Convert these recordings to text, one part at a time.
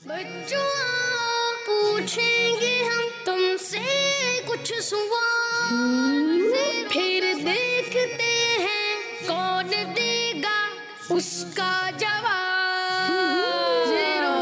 बच्चों पूछेंगे हम तुमसे कुछ सवाल, फिर देखते हैं कौन देगा उसका जवाब। ज़ेरो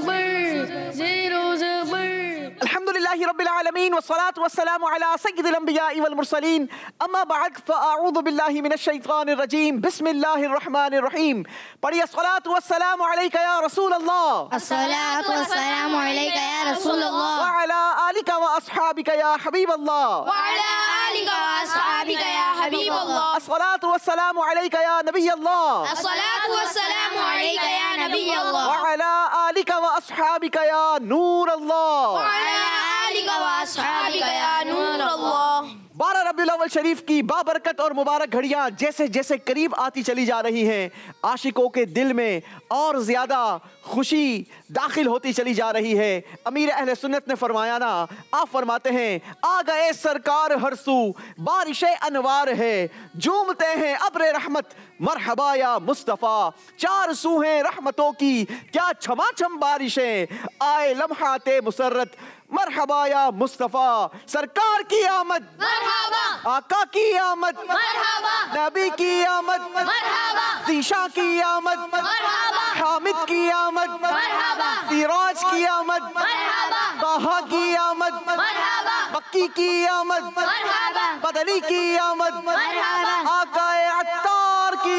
ज़बर अल्हम्दुलिल्लाहि रब्बिल आलमीन वस्सलातु वस्सलामु अला सय्यिदिल अंबिया'i वल मुरसलीन अम्मा बअद फ़अऊज़ु बिल्लाहि मिनश शैतानिर रजीम बिस्मिल्लाहिर रहमानिर रहीम। पढ़िए अस्सलातु वस्सलामु अलैका या रसूल अल्लाह, अस्सलातु वस्सलामु अलैका या रसूल अल्लाह, व अला आलिका व अस्हाबिका या हबीब अल्लाह, व अला आलिका व अस्हाबिका या हबीब अल्लाह, अस्सलातु वस्सलामु अलैका या नबी अल्लाह, अस्सलातु वस्सलामु अलैका या नबी अल्लाह, व अला आलिका व अस्हाबिका या नूर अल्लाह, व अला आलिका व अस्हाबिका या नूर अल्लाह। 12 रबीउल अव्वल शरीफ की बाबरकत और मुबारक घड़ियां जैसे जैसे करीब आती चली जा रही हैं, आशिकों के दिल में और ज्यादा खुशी दाखिल होती चली जा रही है। अमीर अहले सुन्नत ने फरमाया ना, आप फरमाते हैं आ गए सरकार हर सू, बारिशे अनवार है, झूमते हैं अब्रे रहमत, मरहबा या मुस्तफ़ा, चार सू हैं रहमतों की, क्या छमाछम बारिशें, आए लम्हाते मुसर्रत, मरहबा या मुस्तफ़ा, सरकार की आमद, मरहबा, आका की आमद, मरहबा, नबी की आमद, मरहबा, ज़ीशा की आमद, मरहबा, हामिद की आमद, मरहबा, सिराज की आमद, मरहबा, ताहा की आमद, मरहबा, मक्की की आमद, मरहबा, बदरी की आमद, मरहबा, आकाए अत्तार की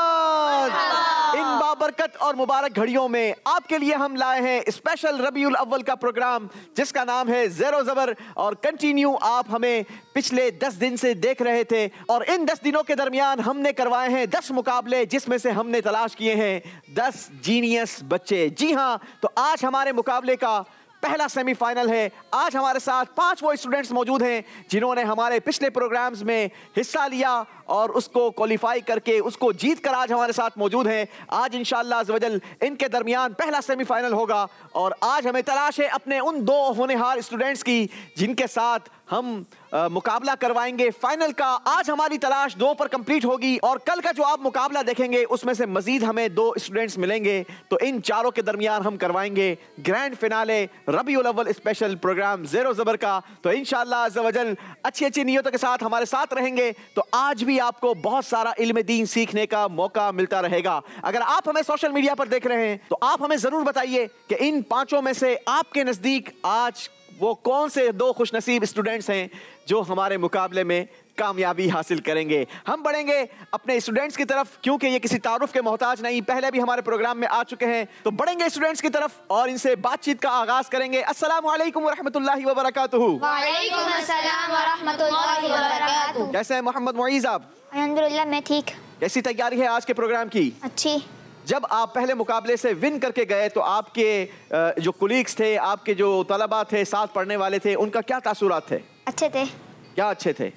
आमद। इन बाबरकत और मुबारक घड़ियों में आपके लिए हम लाए हैं स्पेशल रबीउल अव्वल का प्रोग्राम जिसका नाम है ज़ेरो ज़बर, और कंटिन्यू आप हमें पिछले 10 दिन से देख रहे थे, और इन 10 दिनों के दरमियान हमने करवाए हैं 10 मुकाबले, जिसमें से हमने तलाश किए हैं 10 जीनियस बच्चे। जी हाँ, तो आज हमारे मुकाबले का पहला सेमीफाइनल है। आज हमारे साथ 5 वो स्टूडेंट्स मौजूद हैं जिन्होंने हमारे पिछले प्रोग्राम्स में हिस्सा लिया और उसको क्वालिफाई करके उसको जीत कर आज हमारे साथ मौजूद हैं। आज इंशाअल्लाह अज़्ज़वजल इनके दरमियान पहला सेमीफाइनल होगा, और आज हमें तलाश है अपने उन 2 होनहार स्टूडेंट्स की जिनके साथ हम मुकाबला करवाएंगे फाइनल का। आज हमारी तलाश 2 पर कंप्लीट होगी, और कल का जो आप मुकाबला देखेंगे उसमें से मजीद हमें 2 स्टूडेंट्स मिलेंगे, तो इन चारों के दरमियान हम करवाएंगे ग्रैंड फिनाले रबीउल अव्वल स्पेशल प्रोग्राम ज़ेरो ज़बर का। तो इंशाअल्लाह अज़्ज़वजल अच्छी अच्छी नियतों के साथ हमारे साथ रहेंगे, तो आज भी आपको बहुत सारा इल्म दीन सीखने का मौका मिलता रहेगा। अगर आप हमें सोशल मीडिया पर देख रहे हैं तो आप हमें जरूर बताइए कि इन 5 में से आपके नजदीक आज वो कौन से 2 खुशनसीब स्टूडेंट्स हैं जो हमारे मुकाबले में कामयाबी हासिल करेंगे। हम बढ़ेंगे अपने स्टूडेंट्स की तरफ, क्योंकि ये किसी तारुफ के मोहताज नहीं, पहले भी हमारे प्रोग्राम में आ चुके हैं, तो बढ़ेंगे स्टूडेंट्स की तरफ और इनसे बातचीत का आगाज करेंगे। अस्सलामु अलैकुम व रहमतुल्लाहि व बरकातुहू। वालेकुम अस्सलाम व रहमतुल्लाहि व बरकातुहू। कैसे हैं मोहम्मद मुईज़ आप? अल्हम्दुलिल्लाह मैं ठीक। कैसी तैयारी है आज के प्रोग्राम की? अच्छी। जब आप पहले मुकाबले से विन करके गए तो आपके जो कुलीग्स थे, आपके जो तलबा थे, साथ पढ़ने वाले थे, उनका क्या तासुरात थे? अच्छे थे। क्या अच्छे थे?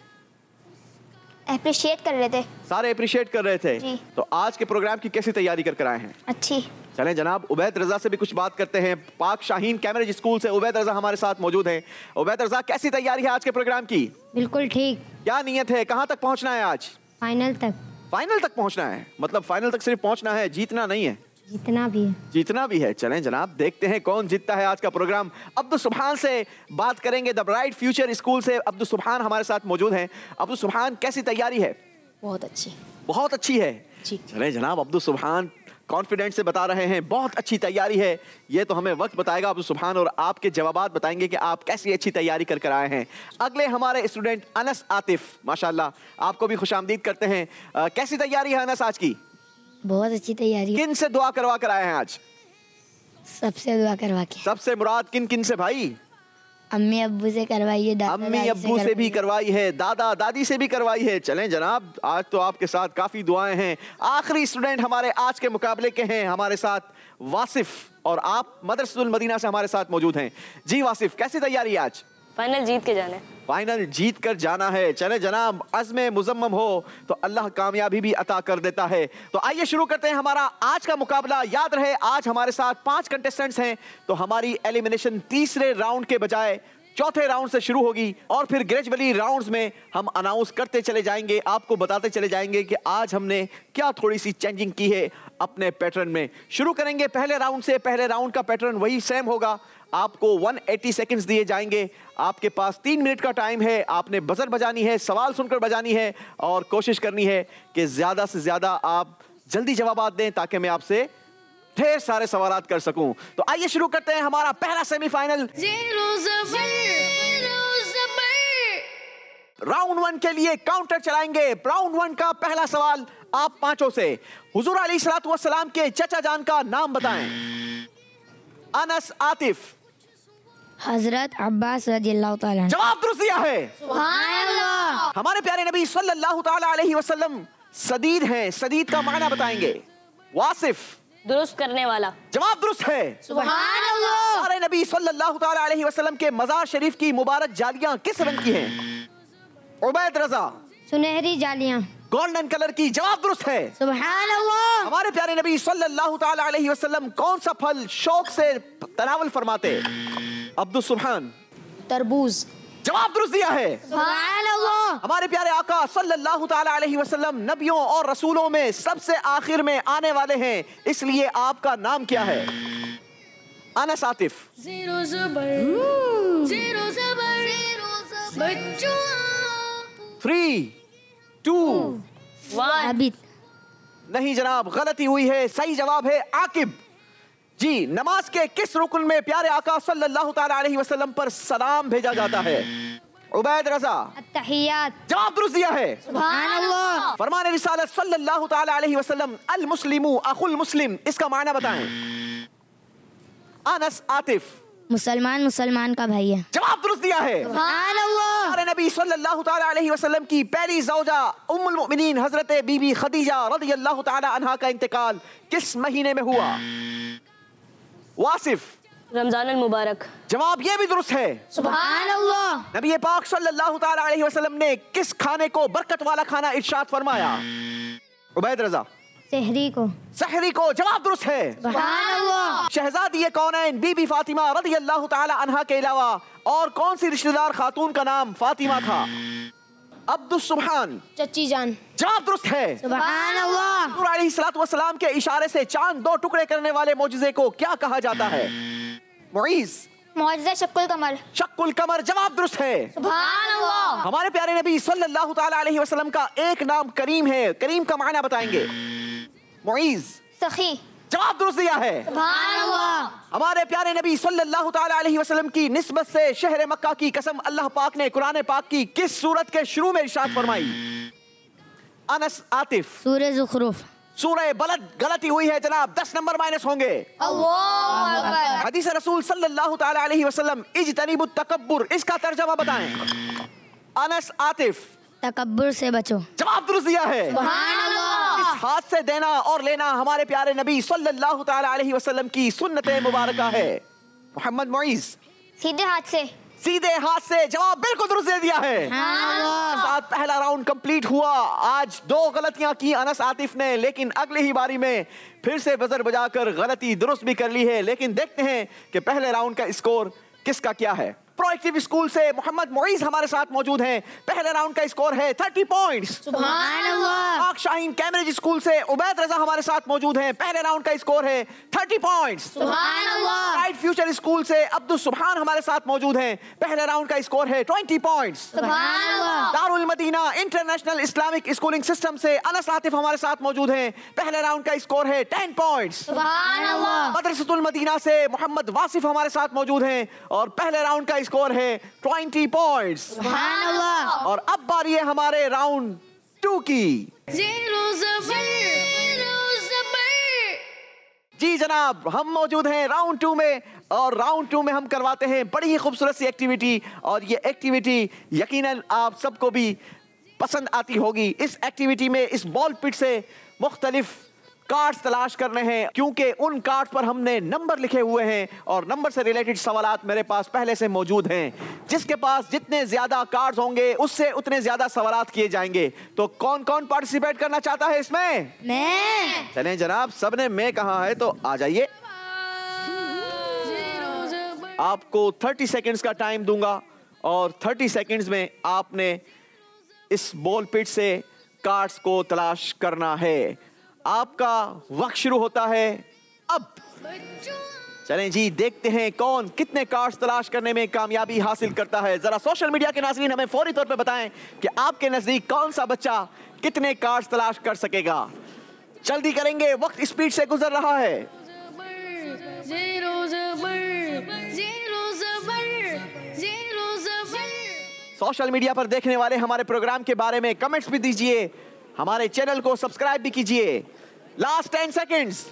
अप्रिशिएट कर रहे थे। सारे अप्रिशिएट कर रहे थे। जी। तो आज के प्रोग्राम की कैसी तैयारी कर आए हैं? अच्छी। चलें जनाब, उबैद रजा से भी कुछ बात करते हैं। पाक शाहीन कैमरेज स्कूल से उबैद रजा हमारे साथ मौजूद हैं। उबैद रजा, कैसी तैयारी है आज के प्रोग्राम की? बिल्कुल ठीक। क्या नीयत है, कहाँ तक पहुँचना है आज? फाइनल तक। फाइनल तक पहुँचना है, मतलब फाइनल तक सिर्फ पहुँचना है, जीतना नहीं है? जितना भी है। जीतना भी है। चलें जनाब, देखते हैं कौन जीतता है आज का प्रोग्राम। अब्दुल सुभान से बात करेंगे, द ब्राइट फ्यूचर स्कूल से अब्दुल सुभान हमारे साथ मौजूद हैं। अब्दुल सुभान, कैसी तैयारी है? बहुत अच्छी। बहुत अच्छी है जी। चलें जनाब, अब्दुल सुभान कॉन्फिडेंस से बता रहे हैं बहुत अच्छी तैयारी है। ये तो हमें वक्त बताएगा अब्दुल सुभान, और आपके जवाबात बताएंगे कि आप कैसी अच्छी तैयारी कर कर आए हैं। अगले हमारे स्टूडेंट अनस आतिफ, माशाल्लाह, आपको भी खुशामदीद करते हैं। कैसी तैयारी है अनस आज की? बहुत अच्छी तैयारी। किन से दुआ करवा कर आए हैं आज? सबसे दुआ करवा के। सबसे मुराद किन किन से भाई? अम्मी अब्बू से करवाइए, अम्मी अब्बू से भी करवाई है, दादा दादी से भी करवाई है। चलें जनाब, आज तो आपके साथ काफी दुआएं हैं। आखिरी स्टूडेंट हमारे आज के मुकाबले के हैं हमारे साथ वासिफ, और आप मदरसतुल मदीना से हमारे साथ मौजूद हैं। जी वासिफ, कैसी तैयारी है आज? फाइनल जीत के जाना है। फाइनल जीत कर जाना है। चले जनाब, अज़्म मुज़म्मम हो तो अल्लाह कामयाबी भी अता कर देता है। तो आइए शुरू करते हैं हमारा आज का मुकाबला। याद रहे आज हमारे साथ 5 कंटेस्टेंट्स हैं, तो हमारी एलिमिनेशन तीसरे राउंड के बजाय चौथे राउंड से शुरू होगी और फिर ग्रेजुअली राउंड्स में हम अनाउंस करते चले जाएंगे, आपको बताते चले जाएंगे कि आज हमने क्या थोड़ी सी चेंजिंग की है अपने पैटर्न में। शुरू करेंगे पहले राउंड से। पहले राउंड का पैटर्न वही सेम होगा। आपको 180 सेकंड्स दिए जाएंगे। आपके पास 3 मिनट का टाइम है। आपने बजर बजानी है, सवाल सुनकर बजानी है और कोशिश करनी है कि ज्यादा से ज्यादा आप जल्दी जवाब दें ताकि मैं आपसे ढेर सारे सवाल कर सकूं। तो आइए शुरू करते हैं हमारा पहला सेमीफाइनल। राउंड 1 के लिए काउंटर चलाएंगे। राउंड 1 का पहला सवाल आप पांचों से। हुजूर अलैहिस्सलातु वस्सलाम के चचा जान का नाम बताएं। अनस, आतिफ। हजरत अब्बास रज़ियल्लाहु ताला। जवाब दुरुस्त दिया है। सुभान अल्लाह। हमारे प्यारे नबी सल्लल्लाहु ताला अलैहि वसल्लम सदीद हैं। सदीद का माना बताएंगे। वासिफ। दुरुस्त करने वाला। जवाब दुरुस्त है। सुभान अल्लाह। हमारे नबी सल्लल्लाहु ताला अलैहि वसल्लम के मज़ार शरीफ की मुबारक जालियां किस रंग की हैं? उबैद रजा। सुनहरी जालियां। गोल्डन कलर की। जवाब दुरुस्त है। सुभान अल्लाह। हमारे प्यारे नबी सल्लल्लाहु ताला अलैहि वसल्लम कौन सा फल शौक से तनावल फरमाते? अब्दुल सुब्हान। तरबूज। जवाब दुरुस्त दिया है। सुभान अल्लाह। हमारे प्यारे आका सल्लल्लाहु ताला अलैहि वसल्लम नबियों और रसूलों में सबसे आखिर में आने वाले हैं, इसलिए आपका नाम क्या है? अनस, आतिफ। ज़ेरो ज़बर, ज़ेरो ज़बर, बच्चों 3, 2। आबिद। नहीं जनाब, गलती हुई है। सही जवाब है आकिब। जी, नमाज के किस रुकन में प्यारे आका सल्लल्लाहु ताला अलैहि वसल्लम पर सलाम भेजा जाता है? उबैद रजा। अत्तहियात। जवाब दुरुस्त दिया है। सुभान अल्लाह। फरमान रिसालत सल्लल्लाहु ताला अलैहि वसल्लम अल मुस्लिमु अखुल मुस्लिम, इसका माना बताएं। अनस, आतिफ। मुसलमान मुसलमान का भाई है। जवाब दुरुस्त दिया है। सुभान अल्लाह। हमारे नबी सल्लल्लाहु ताला अलैहि वसल्लम की पहली ज़ौजा उम्मुल मोमिनीन हजरत बीबी खदीजा रज़ियल्लाहु ताला अन्हा का इंतकाल किस महीने में हुआ? वासिफ। रमजान अल मुबारक। जवाब ये भी दुरुस्त है। सुभान अल्लाह। नबी पाक सल्लल्लाहु ताला अलैहि वसल्लम ने किस खाने को बरकत वाला खाना इरशाद फरमाया? उबैद रजा। सहरी को। सहरी को। जवाब दुरुस्त है। सुभान अल्लाह। शहजादी कौनैन बीबी फातिमा रज़ियल्लाहु ताला अन्हा के अलावा और कौन सी रिश्तेदार खातून का नाम फातिमा था? अब्दुल सुब्हान। चच्ची जान। जवाब दुरुस्त है। सुभान अल्लाह। हुजूर अलैहिस्सलातु वस्सलाम के इशारे से चांद 2 टुकड़े करने वाले मौजूजे को क्या कहा जाता है? मुईज। मौजज़ा शक्कुल कमर। शक्कुल कमर। जवाब दुरुस्त है। सुभान अल्लाह। हमारे प्यारे नबी सल्लल्लाहु ताला अलैहि वसल्लम का एक नाम करीम है, करीम का माना बताएंगे। मुईज। सखी। जवाब दुरुस्त दिया है। सुभान अल्लाह। हमारे प्यारे नबी सल्लल्लाहु ताला अलैहि वसल्लम की निस्बत से शहर मक्का की कसम अल्लाह पाक ने कुरान पाक की किस सूरत के शुरू में इरशाद फरमाई? अनस, आतिफ। सूरह ज़ुखरुफ। सूरह बलद। गलती हुई है जनाब, 10 नंबर माइनस होंगे। अल्लाहु अकबर। हदीस रसूल सल्लल्लाहु ताला अलैहि वसल्लम इज्तनिबुत तकब्बुर, इसका तर्जुमा बताएं। अनस, आतिफ। तकब्बुर से बचो। जवाब दुरुस्त दिया है। सुभान अल्लाह। इस हाथ से देना और लेना हमारे प्यारे नबी सल्लल्लाहु ताला अलैहि वसल्लम की सुन्नत मुबारका है। मोहम्मद मुईज। सीधे हाथ से। सीधे हाथ से। जवाब बिल्कुल दुरुस्त दे दिया है। साथ पहला राउंड कंप्लीट हुआ। आज 2 गलतियां की अनस, आतिफ ने, लेकिन अगली ही बारी में फिर से बजर बजाकर गलती दुरुस्त भी कर ली है। लेकिन देखते हैं कि पहले राउंड का स्कोर किसका क्या है। प्रोएक्टिव स्कूल से मोहम्मद मुईज हमारे साथ मौजूद हैं। पहले राउंड का स्कोर है 30 पॉइंट्स। सुभान अल्लाह। पाक शाहीन कैम्ब्रिज स्कूल से उबैद रजा हमारे साथ मौजूद हैं। पहले राउंड का स्कोर है 30 पॉइंट्स। सुभान अल्लाह। राइट फ्यूचर स्कूल से अब्दुल सुब्हान हमारे साथ मौजूद हैं। पहले राउंड का स्कोर है 20 पॉइंट्स। सुभान अल्लाह। Darul Madina international Islamic schooling system से अनस, आतिफ हमारे साथ मौजूद हैं। पहले राउंड का स्कोर है 10 पॉइंट्स। सुभान अल्लाह। मदरसतुल मदीना से मोहम्मद वासिफ हमारे साथ मौजूद हैं और पहले राउंड का स्कोर है 20 पॉइंट्स। सुभान अल्लाह। और अब बारी है हमारे राउंड 2 की। ज़ेरो ज़बर, ज़ेरो ज़बर। जी जनाब, हम मौजूद हैं राउंड 2 में और राउंड 2 में हम करवाते हैं बड़ी ही खूबसूरत सी एक्टिविटी और ये एक्टिविटी यकीनन आप सबको भी पसंद आती होगी। इस एक्टिविटी में इस बॉल पिट से मुख्तलिफ कार्ड्स तलाश करने हैं क्योंकि उन कार्ड्स पर हमने नंबर लिखे हुए हैं और नंबर से रिलेटेड सवालात मेरे पास पहले से मौजूद हैं। जिसके पास जितने ज्यादा कार्ड्स होंगे उससे उतने ज्यादा सवालात किए जाएंगे। तो कौन कौन पार्टिसिपेट करना चाहता है इसमें? मैं। चलें जनाब, सबने मैं कहा है तो आ जाइए। आपको 30 सेकंड्स का टाइम दूंगा और 30 सेकंड्स में आपने इस बॉल पिट से कार्ड्स को तलाश करना है। आपका वक्त शुरू होता है अब। चलें जी, देखते हैं कौन कितने कार्ड्स तलाश करने में कामयाबी हासिल करता है। जरा सोशल मीडिया के नाज़रीन हमें फौरी तौर पे बताएं कि आपके नजदीक कौन सा बच्चा कितने कार्ड्स तलाश कर सकेगा। जल्दी करेंगे, वक्त स्पीड से गुजर रहा है। Zero Zabar, Zero Zabar, Zero Zabar. Social media पर देखने वाले हमारे प्रोग्राम के बारे में कमेंट्स भी दीजिए, हमारे चैनल को सब्सक्राइब भी कीजिए। Last 10 seconds.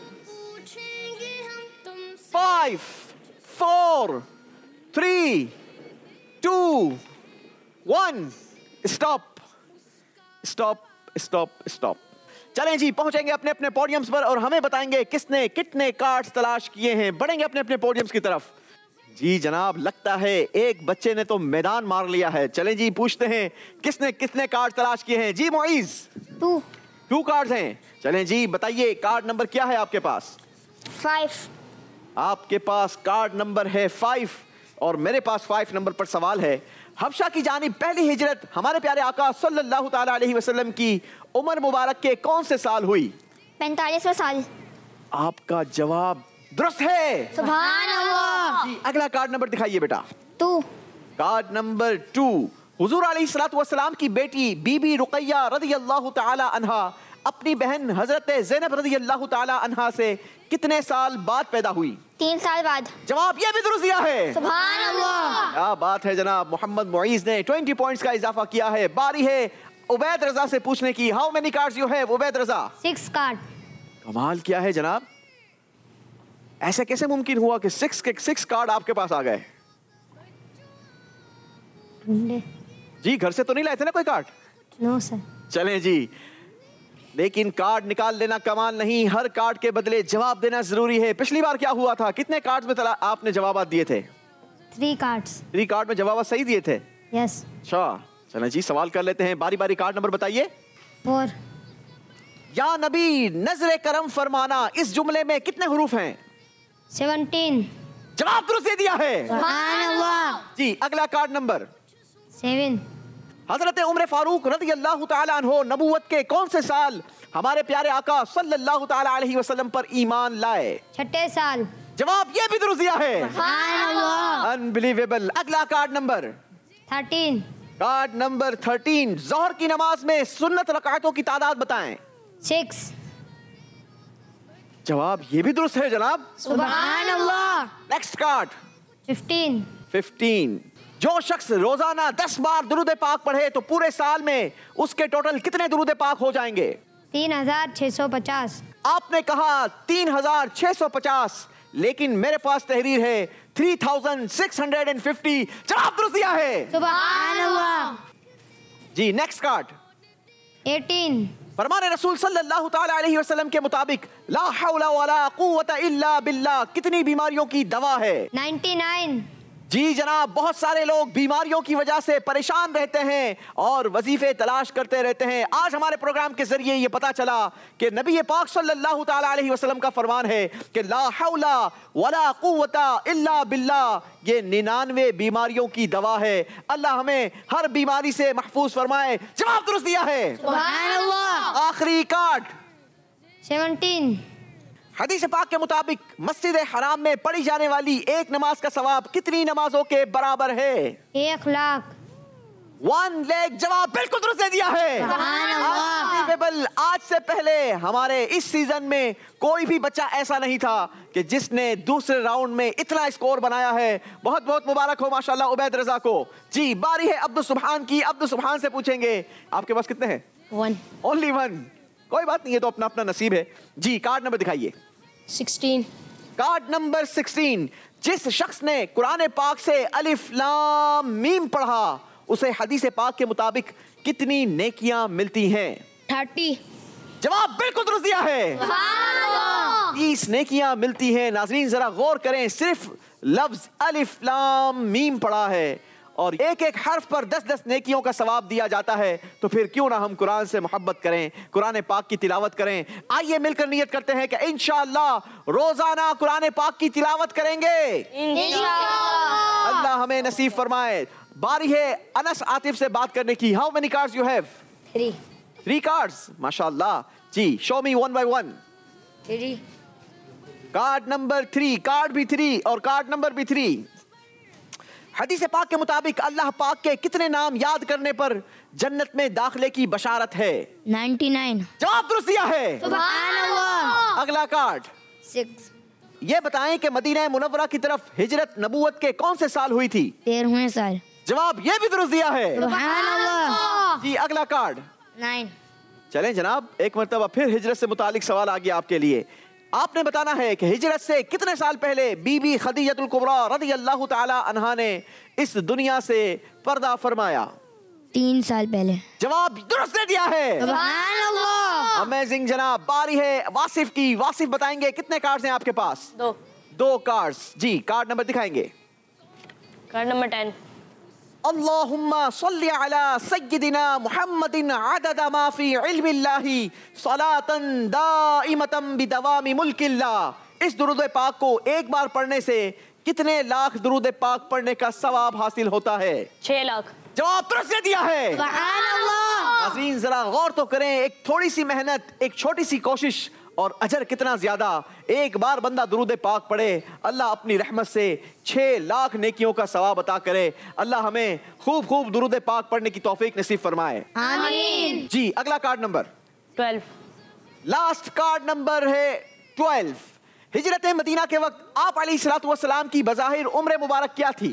5 4 3 2 1 stop stop stop stop. चलें जी, पहुंचेंगे अपने अपने पोडियम्स पर और हमें बताएंगे किसने कितने कार्ड्स तलाश किए हैं। बढ़ेंगे अपने अपने पोडियम्स की तरफ। जी जनाब, लगता है एक बच्चे ने तो मैदान मार लिया है। चलें जी, पूछते हैं किसने कितने कार्ड तलाश किए हैं। जी मोइज, 2 कार्ड्स हैं। चलें जी, बताइए कार्ड नंबर क्या है आपके पास? 5. आपके पास कार्ड नंबर है 5 और मेरे पास 5 नंबर पर सवाल है। हबशा की जानिब पहली हिजरत हमारे प्यारे आका सल्लल्लाहु ताला अलैहि वसल्लम की उम्र मुबारक के कौन से साल हुई? 45वां साल. आपका जवाब दुरुस्त है। सुभान अल्लाह. जी, अगला कार्ड नंबर दिखाइए बेटा। 2. Card number 2। हुजूर अलैहिस्सलातु वस्सलाम की बेटी बीबी रुकैया रदियल्लाहु ताला अन्हा अपनी बहन हजरत ज़ैनब रदियल्लाहु ताला अन्हा से कितने साल बाद पैदा हुई? 3 साल बाद. जवाब ये भी दुरुस्त दिया है। सुभान अल्लाह. क्या बात है जनाब, मोहम्मद मुईज ने 20 पॉइंट्स का इजाफा किया है। बारी है उबैद रजा से पूछने की। How many cards you have Ubaid Raza? 6 card. कमाल किया है जनाब, ऐसे कैसे मुमकिन हुआ कि 6 कार्ड आपके पास आ गए? जी घर से तो नहीं लाए थे ना कोई कार्ड? No sir. चलें जी, लेकिन कार्ड निकाल लेना कमाल नहीं, हर कार्ड के बदले जवाब देना जरूरी है। पिछली बार क्या हुआ था, कितने कार्ड्स में आपने जवाब दिए थे? 3 कार्ड्स. 3 कार्ड में जवाब सही दिए थे। यस. अच्छा, चलें जी, सवाल कर लेते हैं। बारी बारी कार्ड नंबर बताइए। 4. या नबी नजरे करम फरमाना, इस जुमले में कितने हुरूफ हैं? 17. जवाब दुरुस्त दिया है। सुभान अल्लाह. जी, अगला कार्ड नंबर। 7. हजरत उमर फारूक रज़ियल्लाहु ताला अन्हो नबूवत के कौन से साल हमारे प्यारे आका सल्लल्लाहु ताला अलैहि वसल्लम पर ईमान लाए? 6 साल. जवाब ये भी दुरुस्त दिया है। सुभान अल्लाह. अनबिलीवेबल। अगला कार्ड नंबर। 13. Card number 13। जोहर की नमाज में सुन्नत रकातों की तादाद बताएं। 6. जवाब ये भी दुरुस्त है जनाब। सुभान अल्लाह. Next card. 15. 15। जो शख्स रोजाना 10 बार दुरूद पाक पढ़े तो पूरे साल में उसके टोटल कितने दुरूद पाक हो जाएंगे? 3650. आपने कहा 3650, लेकिन मेरे पास तहरीर है 3650। जवाब दुरुस्त दिया है। सुभान अल्लाह. जी नेक्स्ट कार्ड। 18. फरमाने रसूल सल्लल्लाहु ताला अलैहि वसल्लम के मुताबिक ला हौला वला कुव्वता इल्ला बिल्लाह कितनी बीमारियों की दवा है? 99. जी जनाब, बहुत सारे लोग बीमारियों की वजह से परेशान रहते हैं और वजीफे तलाश करते रहते हैं। आज हमारे प्रोग्राम के जरिए ये पता चला कि नबी पाक सल्लल्लाहु ताला अलैहि वसल्लम का फरमान है कि ला हौला वला कुव्वता इल्ला बिल्लाह, ये 99 बीमारियों की दवा है। अल्लाह हमें हर बीमारी से महफूज फरमाए। जवाब दुरुस्त दिया है। सुभान अल्लाह. आखिरी कार्ड। 17. हदीस पाक के मुताबिक मस्जिद हराम में पढ़ी जाने वाली एक नमाज का सवाब कितनी नमाजों के बराबर है? 1 लाख. 1 लाख। जवाब बिल्कुल दुरुस्त दे दिया है। सुभान अल्लाह. Unbelievable। आज से पहले हमारे इस सीजन में कोई भी बच्चा ऐसा नहीं था कि जिसने दूसरे राउंड में इतना स्कोर बनाया है। बहुत बहुत मुबारक हो माशाल्लाह उबैद रजा को। जी बारी है अब्दुल सुबहान की। अब्दुल सुबहान से पूछेंगे, आपके पास कितने हैं? 1. ओनली 1। कोई बात नहीं, है तो अपना अपना नसीब है। जी कार्ड नंबर दिखाइए। 16. Card number 16। जिस शख्स ने कुरान पाक से अलिफ लाम मीम पढ़ा उसे हदीस पाक के मुताबिक कितनी नेकियां मिलती हैं? 30. जवाब बिल्कुल दुरुस्त दिया है। 30 नेकियां मिलती हैं। नाजरीन जरा गौर करें, सिर्फ लफ्ज अलिफ लाम मीम पढ़ा है और एक एक हर्फ पर 10-10 नेकियों का सवाब दिया जाता है, तो फिर क्यों ना हम कुरान से मोहब्बत करें, कुरान पाक की तिलावत करें। आइए मिलकर नियत करते हैं कि इंशाअल्लाह रोजाना कुरान पाक की तिलावत करेंगे। अल्लाह हमें नसीब फरमाए। बारी है अनस आतिफ से बात करने की। How many cards you have? 3 cards, माशाअल्लाह जी। Show me 1 by 1। 3 card number 3, card भी 3 और कार्ड नंबर भी 3। हदीस पाक के मुताबिक अल्लाह पाक के कितने नाम याद करने पर जन्नत में दाखिले की बशारत है? 99 जवाब दुरुस्त दिया है। सुभान अल्लाह। अगला कार्ड 6 ये बताएं कि मदीना मुनव्वरा की तरफ हिजरत नबूवत के कौन से साल हुई थी? 13वें साल। जवाब ये भी दुरुस्त दिया है। सुभान अल्लाह। जी अगला कार्ड 9 चलें जनाब, एक मरतबा फिर हिजरत से मुतालिक सवाल आ गया आपके लिए। आपने बताना है कि हिजरत से कितने साल पहले बीबी खदीजतुल कुबरा रज़ियल्लाहु ताला अन्हा ने इस दुनिया से पर्दा फरमाया? 3 साल पहले। जवाब दुरुस्त दे दिया है। सुभान अल्लाह। अमेजिंग जनाब। बारी है वासिफ की। वासिफ बताएंगे कितने कार्ड्स हैं आपके पास? 2 कार्ड्स। जी कार्ड नंबर दिखाएंगे। Card number 10। अल्लाहुम्मा सल्ली अला सय्यिदिना मुहम्मदिन अदद मा फी इल्मिल्लाहि सलातन दाइमतन बिदवामी मुल्किल्लाह। इस दुरूद पाक को एक बार पढ़ने से कितने लाख दुरूद पाक पढ़ने का सवाब हासिल होता है? 6 लाख। जवाब दुरुस्त दे दिया है। सुभान अल्लाह। नाज़रीन जरा गौर तो करें, एक थोड़ी सी मेहनत, एक छोटी सी कोशिश और अजर कितना ज्यादा। एक बार बंदा दुरूद पाक पढ़े, अल्लाह अपनी रहमत से 6 लाख नेकियों का सवाब अता करे। अल्लाह हमें खूब खूब दुरूद पाक पढ़ने की तौफीक नसीब फरमाए। आमीन। जी अगला card number 12। Last card number है 12। हिजरत मदीना के वक्त आप अलैहिस्सलातु वस्सलाम की बज़ाहिर उम्र मुबारक क्या थी?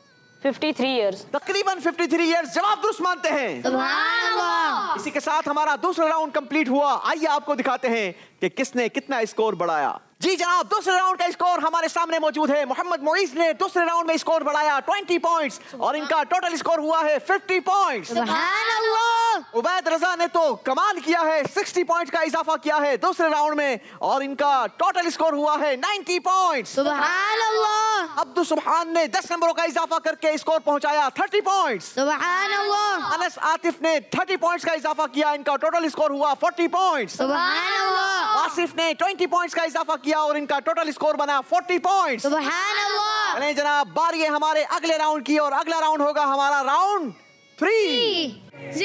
53 ईयर्स। तकरीबन 53 ईयर्स। जवाब दुरुस्त मानते हैं। सुभान अल्लाह। इसी के साथ हमारा दूसरा राउंड कंप्लीट हुआ। आइए आपको दिखाते हैं कि किसने कितना स्कोर बढ़ाया। जी जनाब, दूसरे राउंड का स्कोर हमारे सामने मौजूद है। मोहम्मद मोइज ने दूसरे राउंड में स्कोर बढ़ाया 20 पॉइंट्स और इनका टोटल स्कोर हुआ है 50 पॉइंट्स। सुभान अल्लाह। उबैद रजा ने तो कमाल किया है, 60 पॉइंट्स का इजाफा किया है दूसरे राउंड में और इनका टोटल स्कोर हुआ है 90 पॉइंट्स। सुभान अल्लाह। अब्दुल सुब्हान ने 10 नंबरों का इजाफा करके स्कोर पहुंचाया 30 पॉइंट्स। सुभान अल्लाह। अनस आतिफ ने 30 पॉइंट्स का इजाफा किया, इनका टोटल स्कोर हुआ 40 पॉइंट्स। सुभान अल्लाह। आसिफ ने 20 पॉइंट्स का इजाफा किया और इनका टोटल स्कोर बना 40 पॉइंट्स। सुभान अल्लाह। चलें जनाब, बारी है हमारे अगले राउंड की और अगला राउंड होगा हमारा राउंड 3।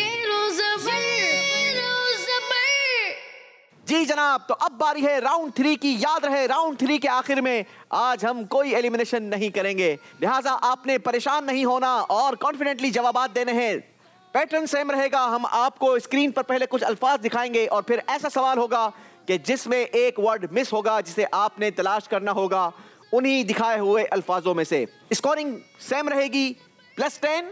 जी जनाब, तो अब बारी है राउंड 3 की। याद रहे राउंड 3 के आखिर में आज हम कोई एलिमिनेशन नहीं करेंगे, लिहाजा आपने परेशान नहीं होना और कॉन्फिडेंटली जवाबात देने हैं। पैटर्न सेम रहेगा। हम आपको स्क्रीन पर पहले कुछ अल्फाज दिखाएंगे और फिर ऐसा सवाल होगा कि जिसमें एक वर्ड मिस होगा जिसे आपने तलाश करना होगा उन्हीं दिखाए हुए अल्फाजों में से। स्कोरिंग सेम रहेगी, +10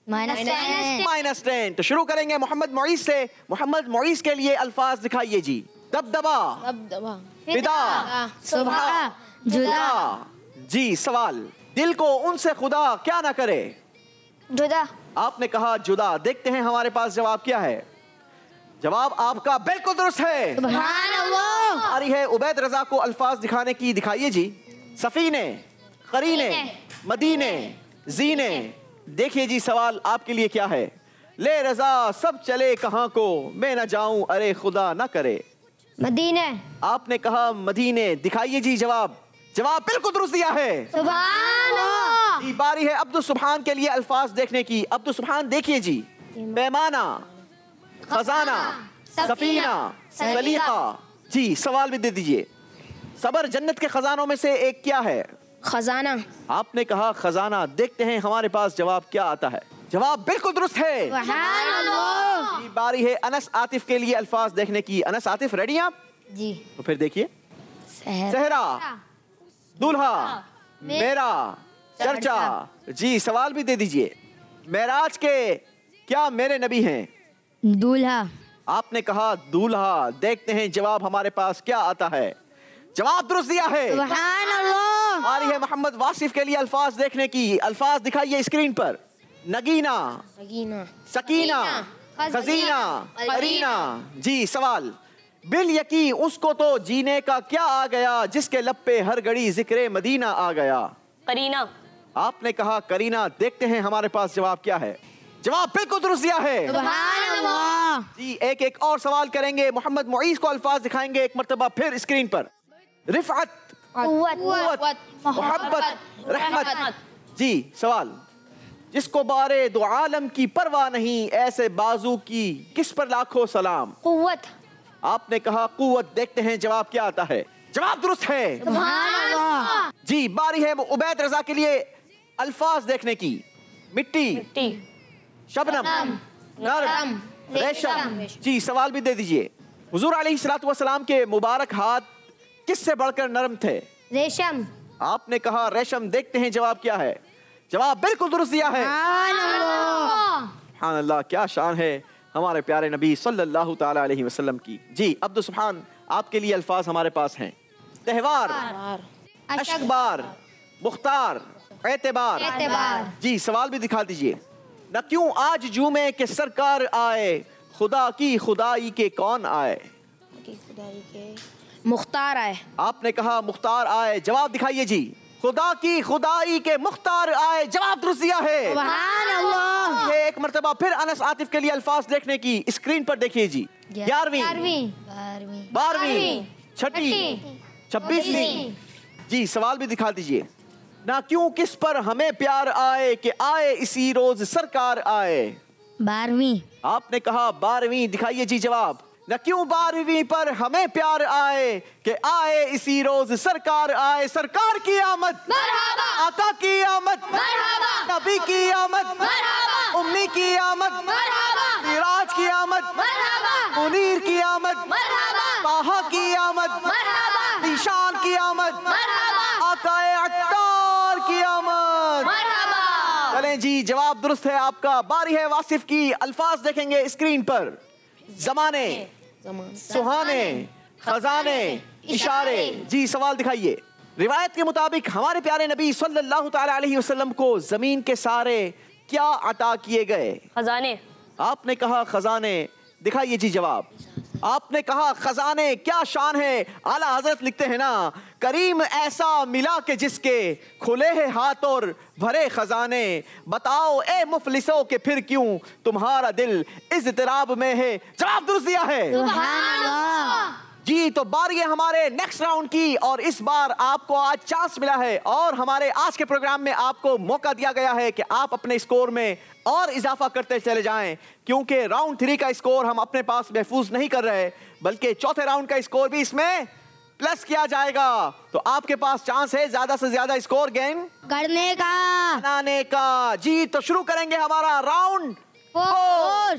-10। तो शुरू करेंगे मोहम्मद मोइज से। मोहम्मद मोइज के लिए अल्फाज दिखाइए जी। दबदबा, फिदा, सुबह, जुदा। जी सवाल, दिल को उनसे खुदा क्या ना करे? जुदा। आपने कहा जुदा। देखते हैं हमारे पास जवाब क्या है। जवाब आपका बिल्कुल दुरुस्त है। सुभान अल्लाह। आ रही है उबैद रजा को अल्फाज दिखाने की। दिखाइए जी। सफीने, करीने, मदीने, जीने। देखिए जी सवाल आपके लिए क्या है। ले रजा सब चले कहाँ को, मैं न जाऊं अरे खुदा न करे। मदीने। आपने कहा मदीने। दिखाइए जी जवाब। जवाब बिल्कुल दुरुस्त दिया है। सुभान अल्लाह। जी बारी है अब्दुल सुब्हान के लिए अल्फाज देखने की। अब्दुल सुब्हान देखिए जी। पैमाना, खजाना, सफीना, सलीका। जी सवाल भी दे दीजिए। सबर जन्नत के खजानों में से एक क्या है? खजाना। आपने कहा खजाना। देखते हैं हमारे पास जवाब क्या आता है। जवाब बिल्कुल दुरुस्त है। सुभान अल्लाह। जी बारी है अनस आतिफ के लिए अल्फाज देखने की। अनस आतिफ रेडी आप? जी। तो फिर देखिए। सहर, सहरा, दूल्हा, मेरा, चर्चा। जी सवाल भी दे दीजिए। मेराज के क्या मेरे नबी हैं? दूल्हा। आपने कहा दूल्हा। देखते हैं जवाब हमारे पास क्या आता है। जवाब दुरुस्त दिया है। सुभान अल्लाह। आ रही है मोहम्मद वासिफ के लिए अल्फाज देखने की। अल्फाज दिखाइए स्क्रीन पर। नगीना, नगीना, सकीना, खजीना, अरीना। जी सवाल, बिल यकी उसको तो जीने का क्या आ गया, जिसके लब पे हर घड़ी जिक्रे मदीना आ गया? करीना। आपने कहा करीना। देखते हैं हमारे पास जवाब क्या है। जवाब बिल्कुल दुरुस्त दिया है। जी, एक एक और सवाल करेंगे। मोहम्मद मुईज को अल्फाज दिखाएंगे एक मर्तबा फिर स्क्रीन पर। रिफअत, कुव्वत, मोहब्बत, रहमत। जी, सवाल। जिसको बारे दो आलम की परवाह नहीं, ऐसे बाजू की किस पर लाखों सलाम। कुव्वत। आपने कहा कुव्वत। देखते हैं जवाब क्या आता है। जवाब दुरुस्त है। जी, बारी है उबैद रजा के लिए अल्फाज देखने की। मिट्टी, मिट्टी, शबनम, नरम, रेशम। जी, सवाल भी दे दीजिए। हुजूर अलैहिस्सलातु वस्सलाम के मुबारक हाथ किससे बढ़कर नरम थे। रेशम। आपने कहा रेशम। देखते हैं जवाब क्या है। जवाब बिल्कुल दुरुस्त दिया है। सुभान अल्लाह, क्या शान है हमारे प्यारे नबी सल्लल्लाहु ताला अलैहि वसल्लम की। जी, अब्दुल सुभान आपके लिए अल्फाज हमारे पास हैं। त्योहार, अशकबार, मुख्तार, एतबार। जी, सवाल भी दिखा दीजिए। न क्यों आज जुमे के सरकार आए, खुदा की खुदाई के कौन आए। मुख्तार आए। आपने कहा मुख्तार आए। जवाब दिखाइए जी। खुदा की खुदाई के मुख्तार आए। जवाब दुरुस्त दिया है। ये एक मर्तबा फिर अनस आतिफ के लिए अल्फाज देखने की। स्क्रीन पर देखिए जी। 11वीं, 12वीं, छठी, 26वीं। जी, सवाल भी दिखा दीजिए। ना क्यों किस पर हमें प्यार आए, कि आए इसी रोज सरकार आए। 12वीं। आपने कहा 12वीं। दिखाइए जी जवाब। न क्यों 12वीं पर हमें प्यार आए, कि आए इसी रोज सरकार आए। सरकार की आमद, आका की आमद, नबी की आमद, उम्मी की आमद, मिराज की आमद, मुनीर की आमद, ताहा की आमद, निशान की आमद, आकाए अत्तार की आमद। चलें जी, जवाब दुरुस्त है आपका। बारी है वासिफ की। अल्फाज देखेंगे स्क्रीन पर। जमाने, सुहाने, खजाने, इशारे। जी, सवाल दिखाइए। रिवायत के मुताबिक हमारे प्यारे नबी सल्लल्लाहु ताला अलैहि वसल्लम को जमीन के सारे क्या अता किए गए। खजाने। आपने कहा खजाने। दिखाइए जी जवाब। आपने कहा खजाने। क्या शान है। आला हजरत लिखते हैं ना, करीम ऐसा मिला के जिसके खुले हैं हाथ और भरे खजाने। बताओ ए मुफलिसों के फिर क्यों तुम्हारा दिल इस इत्तराब में है। जवाब दुरुस्त दिया है। जी, तो बारी है हमारे नेक्स्ट राउंड की। और इस बार आपको आज चांस मिला है और हमारे आज के प्रोग्राम में आपको मौका दिया गया है कि आप अपने स्कोर में और इजाफा करते चले जाएं, क्योंकि राउंड 3 का स्कोर हम अपने पास महफूज नहीं कर रहे, बल्कि चौथे राउंड का स्कोर भी इसमें प्लस किया जाएगा। तो आपके पास चांस है ज्यादा से ज्यादा स्कोर गेन करने का, बनाने का। जी, तो शुरू करेंगे हमारा राउंड 4।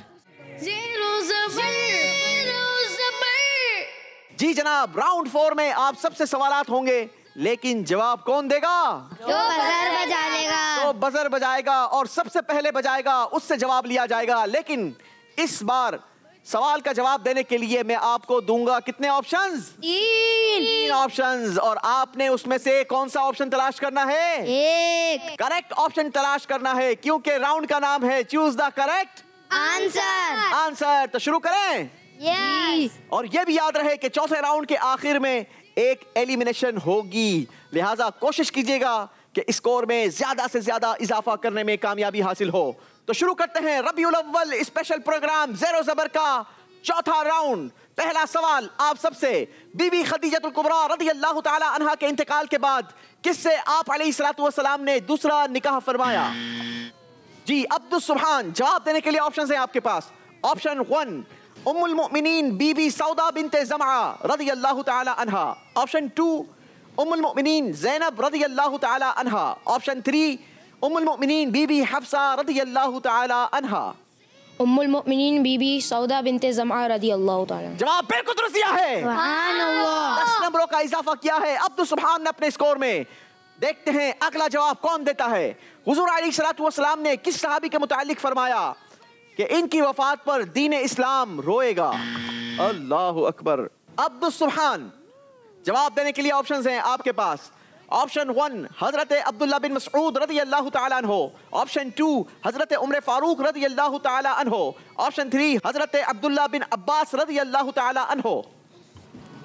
जी जनाब, राउंड 4 में आप सबसे सवालात होंगे, लेकिन जवाब कौन देगा। जो बजर बजा लेगा। तो बजर बजाएगा और सबसे पहले बजाएगा उससे जवाब लिया जाएगा। लेकिन इस बार सवाल का जवाब देने के लिए मैं आपको दूंगा कितने ऑप्शंस। 3 ऑप्शंस। और आपने उसमें से कौन सा ऑप्शन तलाश करना है। 1 करेक्ट ऑप्शन तलाश करना है, क्योंकि राउंड का नाम है चूज द करेक्ट आंसर। तो शुरू करें। यस। और ये भी याद रहे कि चौथे राउंड के आखिर में एक एलिमिनेशन होगी, लिहाजा कोशिश कीजिएगा कि स्कोर में ज्यादा से ज्यादा इजाफा करने में कामयाबी हासिल हो। तो शुरू करते हैं रबीउल अव्वल स्पेशल प्रोग्राम ज़ेरो ज़बर का चौथा राउंड। पहला सवाल आप सबसे। बीबी खदीजतुल कुबरा रदियल्लाहु ताला अन्हा के इंतकाल के बाद किससे आप अलैहिस्सलातु वस्सलाम ने दूसरा निकाह फरमाया। जी, अब्दुल सुभान, जवाब देने के लिए ऑप्शन है आपके पास। ऑप्शन 1 उम्मुल मुमिनीन बीबी सौदा बिन्ते ज़मआ रदियल्लाहु ताला अन्हा। ऑप्शन 2 उम्मुल मुमिनीन ज़ैनब रदियल्लाहु ताला अन्हा। ऑप्शन 3 उम्मुल मुमिनीन बीबी हफ्सा रदियल्लाहु ताला अन्हा। उम्मुल मुमिनीन बीबी सौदा बिन्ते ज़मआ रदियल्लाहु ताला। जवाब बिल्कुल दुरुस्त दिया है। 10 नंबरों का इजाफा किया है अब्दुल सुभान ने अपने स्कोर में। देखते हैं अगला जवाब कौन देता है। हुजूर अलैहिस्सलातु वस्सलाम ने किस सहाबी के मुतालिक फरमाया कि इनकी वफात पर दीन इस्लाम रोएगा। अल्लाहु अकबर। अब्दुल सुभान, जवाब देने के लिए ऑप्शंस हैं आपके पास। ऑप्शन 1 हजरत अब्दुल्ला बिन मसऊद रदियल्लाहु ताला अन्हु। ऑप्शन 2 हजरत उमर फारूक रदियल्लाहु ताला अन्हु। ऑप्शन 3 हजरत अब्दुल्ला बिन अब्बास रदियल्लाहु ताला अन्हु।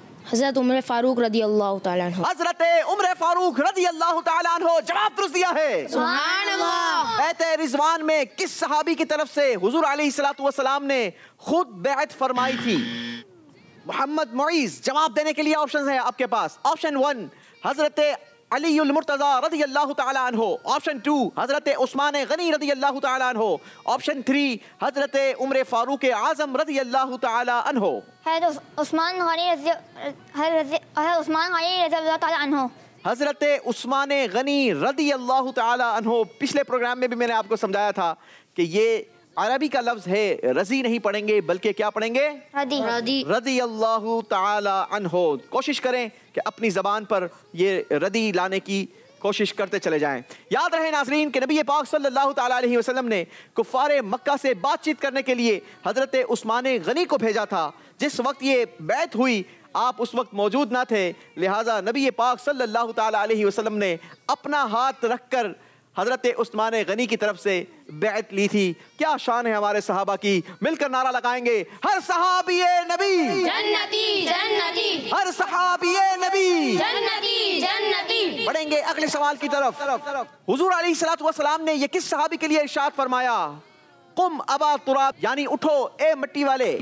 हजरत उमर फारूक रदियल्लाहु ताला अन्हु। हजरत उमर फारूक रदियल्लाहु ताला अन्हु। जवाब दुरुस्त दिया है। सुभान अल्लाह। बैत रिजवान में किस सहाबी की तरफ से हुजूर अलैहिस्सलातु वस्सलाम ने खुद बैत फरमाई थी? मोहम्मद मुईज। जवाब देने के लिए ऑप्शंस हैं आपके पास। ऑप्शन 1 हजरत अली उल मुर्तजा रदियल्लाहु ताला अन्हु। ऑप्शन 2 हजरत उस्मान गनी रदियल्लाहु ताला अन्हु। ऑप्शन 3 हजरत उमर फारूक आजम रदियल्लाहु ताला अन्हु। हज़रत उस्मान गनी रज़ियल्लाहु ताला अन्हु। हजरत उस्मान गनी रदियल्लाहु ताला अन्हु। पिछले प्रोग्राम में भी मैंने आपको समझाया था कि ये अरबी का लफ्ज है, रजी नहीं पढ़ेंगे बल्कि क्या पढ़ेंगे? रदी। रदियल्लाहु ताला अन्हु। कोशिश करें कि अपनी जबान पर ये रदी लाने की कोशिश करते चले जाएं। याद रहे नाजरीन कि नबी पाक सल्लल्लाहु ताला अलैहि वसल्लम ने कुफारे मक्का से बातचीत करने के लिए हजरत उस्मान गनी को भेजा था। जिस वक्त ये बैत हुई आप उस वक्त मौजूद ना थे, लिहाजा नबी पाक सल्लल्लाहु ताला अलैहि वसल्लम ने अपना हाथ रखकर हजरत उस्मान गनी की तरफ से बैत ली थी। क्या शान है हमारे सहाबा की। मिलकर नारा लगाएंगे, हर सहाबी नबी जन्नती जन्नती, हर सहाबी नबी जन्नती जन्नती। बढ़ेंगे अगले सवाल की तरफ। हुजूर अलैहिस्सलातु वस्सलाम ने ये किस सहाबी के लिए इरशाद फरमाया? कुम अबा तुराब, यानी उठो ए मिट्टी वाले।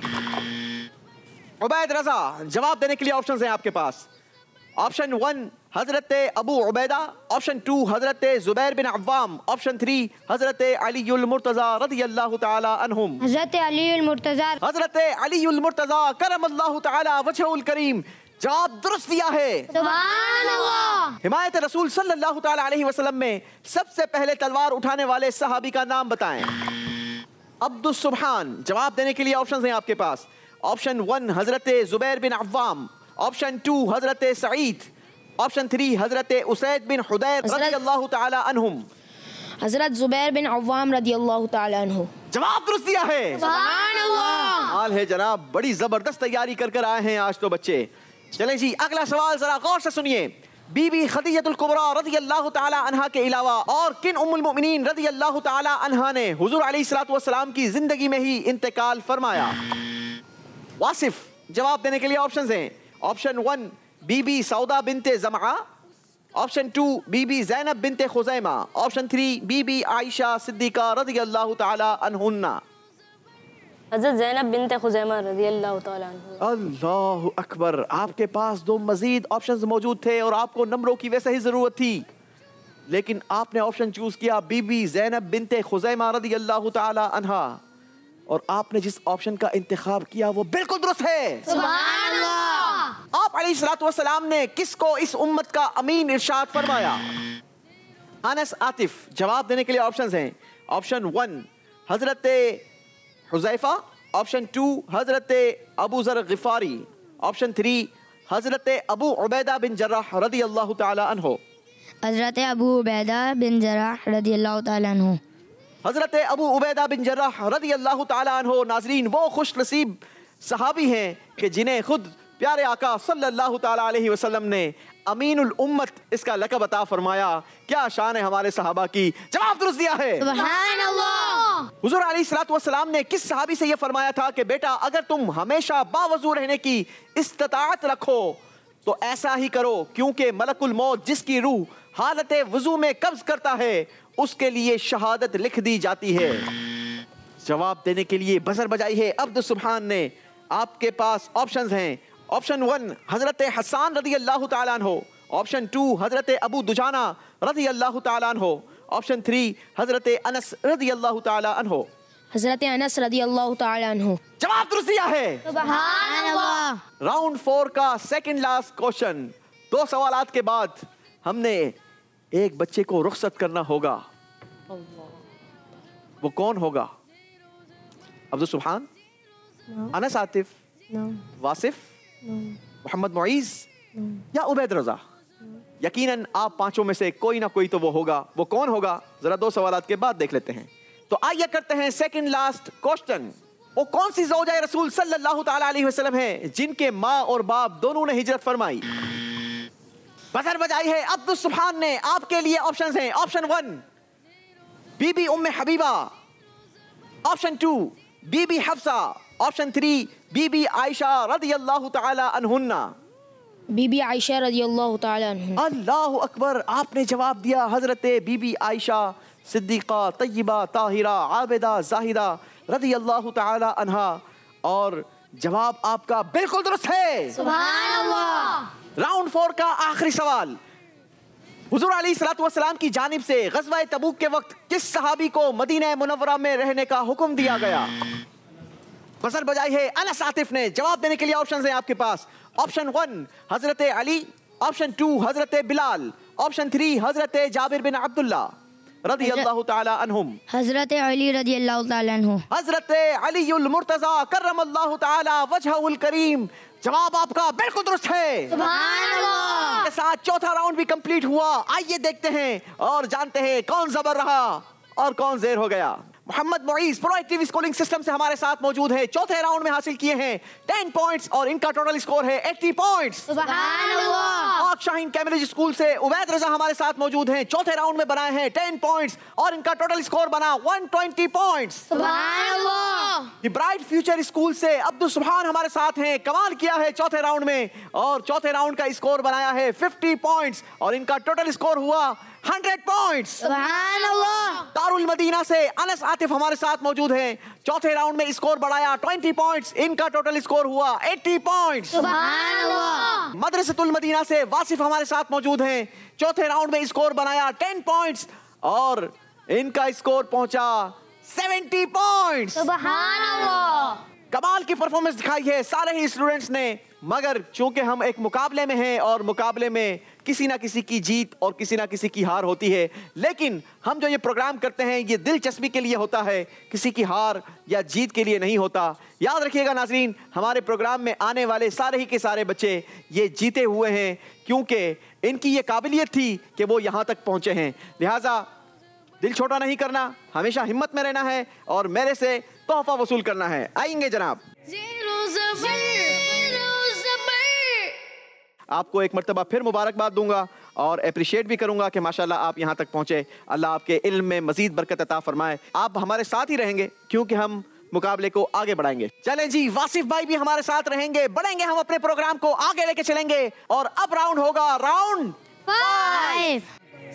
उबैद रजा। जवाब देने के लिए ऑप्शंस हैं आपके पास। ऑप्शन 1 हजरत अबू उबैदा। ऑप्शन 2 हजरत जुबैर बिन अव्वाम। ऑप्शन 3 हजरत अली उल मुर्तजा रदियल्लाहु ताला अन्हुम। हज़रत अली उल मुर्तजा। हजरत अली उल मुर्तजा करमल्लाहु ताला वजहुल करीम। जवाब दुरुस्त दिया है। सुभान अल्लाह। हिमायत रसूल सल्लल्लाहु ताला अलैहि वसल्लम में सबसे पहले तलवार उठाने वाले सहाबी का नाम बताएं। अब्दुस सुब्हान। जवाब देने के लिए ऑप्शंस हैं आपके पास। ऑप्शन 1 हजरत जुबैर बिन अव्वाम। ऑप्शन 2 हजरत सईद। ऑप्शन 3 हजरत उसैद बिन हुदैर रदियल्लाहु ताला अन्हुम। हजरत जुबैर बिन अव्वाम रदियल्लाहु ताला अन्हु। जवाब दुरुस्त दिया है। सुभान अल्लाह। हाल है जनाब, बड़ी जबरदस्त तैयारी कर आए हैं आज तो बच्चे। चलें जी, अगला सवाल जरा गौर से सुनिए। बीबी खदीजतुल कुबरा रदियल्लाहु ताला अन्हा के अलावा और किन उम्मुल मोमिनीन रदियल्लाहु ताला अन्हा ने हुजूर अलैहिस्सलातु वस्सलाम की जिंदगी में ही इंतकाल फरमाया? वासिफ। जवाब देने के लिए ऑप्शंस हैं। ऑप्शन 1 बीबी सौदा बिनते जमा। ऑप्शन 2 बीबी ज़ैनब बिनते खुज़ैमा। ऑप्शन 3 बीबी आयशा सिद्दीका रदियल्लाहु ताला अन्हुन्ना। हज़रत ज़ैनब बिन्त खुज़ैमा रज़ियल्लाहु ताला अन्हा। अल्लाहु अकबर। आपके पास 2 मजीद ऑप्शंस मौजूद थे और आपको नंबरों की वैसे ही जरूरत थी, लेकिन आपने ऑप्शन चूज किया बीबी ज़ैनब बिनते खुज़ैमा रदियल्लाहु ताला अन्हा, और आपने जिस ऑप्शन का इंतखाब किया वो बिल्कुल दुरुस्त है। सुभान अल्लाह। आप अलैहिस्सलातु वस्सलाम ने किसको इस उम्मत का अमीन इरशाद फरमाया? अनस आतिफ। जवाब देने के लिए ऑप्शंस हैं। ऑप्शन 1 हजरत हुज़ैफा। ऑप्शन 2 हजरत अबू ज़र गिफारी। ऑप्शन 3 हजरत अबू उबैदा बिन जर्राह रदियल्लाहु ताला अन्हु। हज़रत अबू उबैदा बिन जर्राह रदियल्लाहु ताला अन्हु। हजरत अबू उबैदा बिन जर्राह रदियल्लाहु ताला अन्हु। नाज़रीन, वो खुश नसीब सहाबी हैं कि जिन्हें खुद प्यारे आका सल्लल्लाहु ताला अलैहि वसल्लम ने अमीनुल उम्मत इसका लक़ब अता फरमाया। क्या शान है हमारे सहाबा की। जवाब दुरुस्त दिया है। सुभान अल्लाह। हुजूर अलैहिस्सलातु वस्सलाम ने किस सहाबी से यह फरमाया था कि बेटा अगर तुम हमेशा बावजू रहने की इस्तिताअत रखो तो ऐसा ही करो, क्योंकि मलकुल मौत जिसकी रूह हालत वजू में कब्ज करता है उसके लिए शहादत लिख दी जाती है। जवाब देने के लिए बजर बजाई है अब्दुस सुब्हान ने। आपके पास ऑप्शंस हैं। ऑप्शन 1 हजरत हसन रदियल्लाहु ताला अन्हु। ऑप्शन 2 हजरत अबू दुजाना रदियल्लाहु ताला अन्हु। ऑप्शन 3 हजरत अनस रदियल्लाहु ताला अन्हु। हजरत अनस रदियल्लाहु ताला अन्हु। जवाब दुरुस्त दिया है। सुभान अल्लाह। राउंड 4 का सेकंड लास्ट क्वेश्चन। 2 सवालात के बाद हमने एक बच्चे को रुखसत करना होगा। वो कौन होगा? अब्दुल सुब्हान, अनस आतिफ, वासिफ, मोहम्मद मुईज या उबैद रजा? यकीनन आप पांचों में से कोई ना कोई तो वो होगा। वो कौन होगा जरा 2 सवालात के बाद देख लेते हैं। तो आइए करते हैं सेकंड लास्ट क्वेश्चन। वो कौन सी ज़ौजा रसूल सल्लल्लाहु ताला अलैहि वसल्लम है जिनके माँ और बाप दोनों ने हिजरत फरमाई? बजर बजाई है अब्दुल सुब्हान ने। आपके लिए ऑप्शंस हैं। ऑप्शन 1 बीबी उम्मे हबीबा। ऑप्शन 2 बीबी हफ्सा। ऑप्शन 3 बीबी आयशा रदियल्लाहु ताला अन्हुन्ना। बीबी आयशा रज़ियल्लाहु ताला अन्हा। अल्लाह अकबर, आपने जवाब दिया हजरत बीबी आयशा सिद्दीक़ा तय्यबा ताहिरा आबिदा जाहिदा रज़ियल्लाहु ताला अन्हा, और जवाब आपका बिल्कुल दुरुस्त है। सुभान अल्लाह। राउंड 4 का आखिरी सवाल, हुजूर अलैहिस्सलातु वस्सलाम की जानिब से ग़ज़वा तबूक के वक्त किस सहाबी को मदीना मुनव्वरा में रहने का हुक्म दिया गया? बजर बजाई है अनस आतिफ ने। जवाब देने के लिए ऑप्शंस हैं आपके पास। ऑप्शन 1 हजरत अली, ऑप्शन 2 हजरत बिलाल, ऑप्शन 3 हजरत जाबिर बिन अब्दुल्ला रज़ियल्लाहु ताला अन्हुम। हजरत अली रज़ियल्लाहु ताला अन्हु। हजरत अलीउल मुर्तज़ा करमल्लाहु ताला वजहुल करीम। जवाब आपका बिल्कुल दुरुस्त है। सुभान अल्लाह। के साथ चौथा राउंड भी कंप्लीट हुआ। आइए देखते हैं और जानते हैं कौन जबर रहा और कौन ज़ेर हो गया। Mohammad Muiz proactive scoring system से हमारे साथ मौजूद हैं। चौथे राउंड में हासिल किए हैं 10 पॉइंट्स और इनका टोटल स्कोर है 80 पॉइंट्स। सुभान अल्लाह। पाक शाहीन कैम्ब्रिज स्कूल से उबैद रजा हमारे साथ मौजूद हैं। चौथे राउंड में बनाए हैं 10 पॉइंट्स और इनका टोटल स्कोर बना 120 पॉइंट्स। सुभान अल्लाह। द ब्राइट फ्यूचर स्कूल से अब्दुल सुभान हमारे साथ हैं। कमाल किया है चौथे राउंड में और चौथे राउंड का स्कोर बनाया है 50 पॉइंट्स और इनका टोटल स्कोर हुआ 100 पॉइंट्स। सुभान अल्लाह। दारुल मदीना से अनस आतिफ हमारे साथ मौजूद हैं। चौथे राउंड में स्कोर बढ़ाया 20 पॉइंट्स, इनका टोटल स्कोर हुआ 80 पॉइंट्स। सुभान अल्लाह। मदरसतुल मदीना से वासिफ हमारे साथ मौजूद हैं। चौथे राउंड में स्कोर बनाया 10 पॉइंट्स और इनका स्कोर पहुंचा 70 पॉइंट्स। सुभान अल्लाह। कमाल की परफॉर्मेंस दिखाई है सारे ही स्टूडेंट्स ने, मगर चूंकि हम एक मुकाबले में हैं और मुकाबले में किसी ना किसी की जीत और किसी ना किसी की हार होती है, लेकिन हम जो ये प्रोग्राम करते हैं ये दिलचस्पी के लिए होता है, किसी की हार या जीत के लिए नहीं होता। याद रखिएगा नाजरीन, हमारे प्रोग्राम में आने वाले सारे ही के सारे बच्चे ये जीते हुए हैं क्योंकि इनकी ये काबिलियत थी कि वो यहाँ तक पहुँचे हैं। लिहाजा दिल छोटा नहीं करना, हमेशा हिम्मत में रहना है और मेरे से तोहफा वसूल करना है। आएंगे जनाब। आपको एक मर्तबा फिर मुबारकबाद दूंगा और अप्रिशिएट भी करूंगा कि माशाल्लाह आप यहाँ तक पहुँचे। अल्लाह आपके इल्म में मजीद बरकत अता फरमाए। आप हमारे साथ ही रहेंगे क्योंकि हम मुकाबले को आगे बढ़ाएंगे। चलें जी, वासिफ भाई भी हमारे साथ रहेंगे, बढ़ेंगे हम अपने प्रोग्राम को आगे लेके चलेंगे और अब राउंड होगा राउंड 5।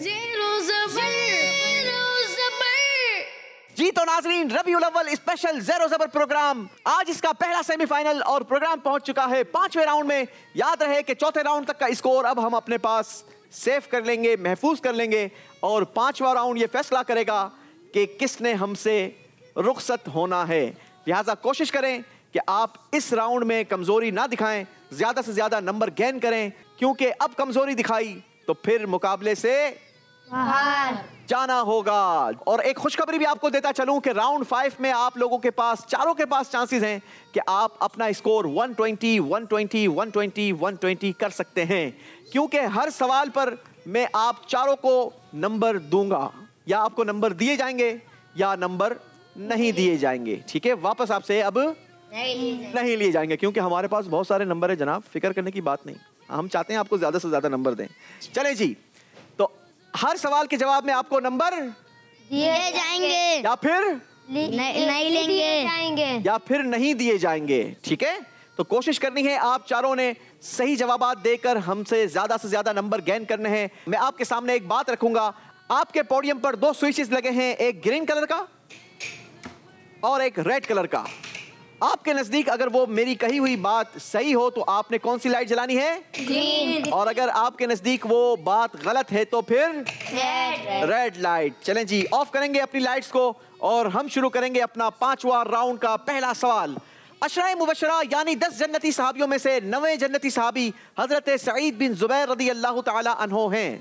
जी तो नाजरीन, रबीउल अव्वल स्पेशल ज़ेरो ज़बर प्रोग्राम आज इसका पहला सेमीफाइनल और प्रोग्राम पहुंच चुका है 5वें राउंड में। याद रहे कि चौथे राउंड तक का स्कोर अब हम अपने पास सेव कर लेंगे, महफूज कर लेंगे और 5वां राउंड ये फैसला करेगा कि किसने हमसे रुखसत होना है। लिहाजा कोशिश करें कि आप इस राउंड में कमजोरी ना दिखाएं, ज्यादा से ज्यादा नंबर गेन करें, क्योंकि अब कमजोरी दिखाई तो फिर मुकाबले से जाना होगा। और एक खुशखबरी भी आपको देता चलूं कि राउंड 5 में आप लोगों के पास, चारों के पास चांसेस हैं कि आप अपना स्कोर 120, 120, 120, 120 कर सकते हैं, क्योंकि हर सवाल पर मैं आप चारों को नंबर दूंगा। या आपको नंबर दिए जाएंगे या नंबर नहीं दिए जाएंगे। ठीक है, वापस आपसे अब नहीं लिए जाएंगे क्योंकि हमारे पास बहुत सारे नंबर है जनाब, फिक्र करने की बात नहीं। हम चाहते हैं आपको ज्यादा से ज्यादा नंबर दें। चले जी, तो हर सवाल के जवाब में आपको नंबर दिए जाएंगे या फिर नहीं लेंगे या फिर नहीं दिए जाएंगे। ठीक है, तो कोशिश करनी है आप चारों ने सही जवाबात देकर हमसे ज्यादा से ज्यादा नंबर गेन करने हैं। मैं आपके सामने एक बात रखूंगा, आपके पोडियम पर 2 स्विचेस लगे हैं, एक ग्रीन कलर का और एक रेड कलर का। आपके नजदीक अगर वो मेरी कही हुई बात सही हो तो आपने कौन सी लाइट जलानी है? ग्रीन। और अगर आपके नजदीक वो बात गलत है तो फिर रेड लाइट। चलें जी, ऑफ करेंगे अपनी लाइट्स को और हम शुरू करेंगे अपना 5वां राउंड का पहला सवाल। अशरा मुबशरा यानी 10 जन्नती सहाबियों में से 9वें जन्नती सहाबी हजरत सईद बिन जुबैर रज़ियल्लाहु ताला अन्हु हैं।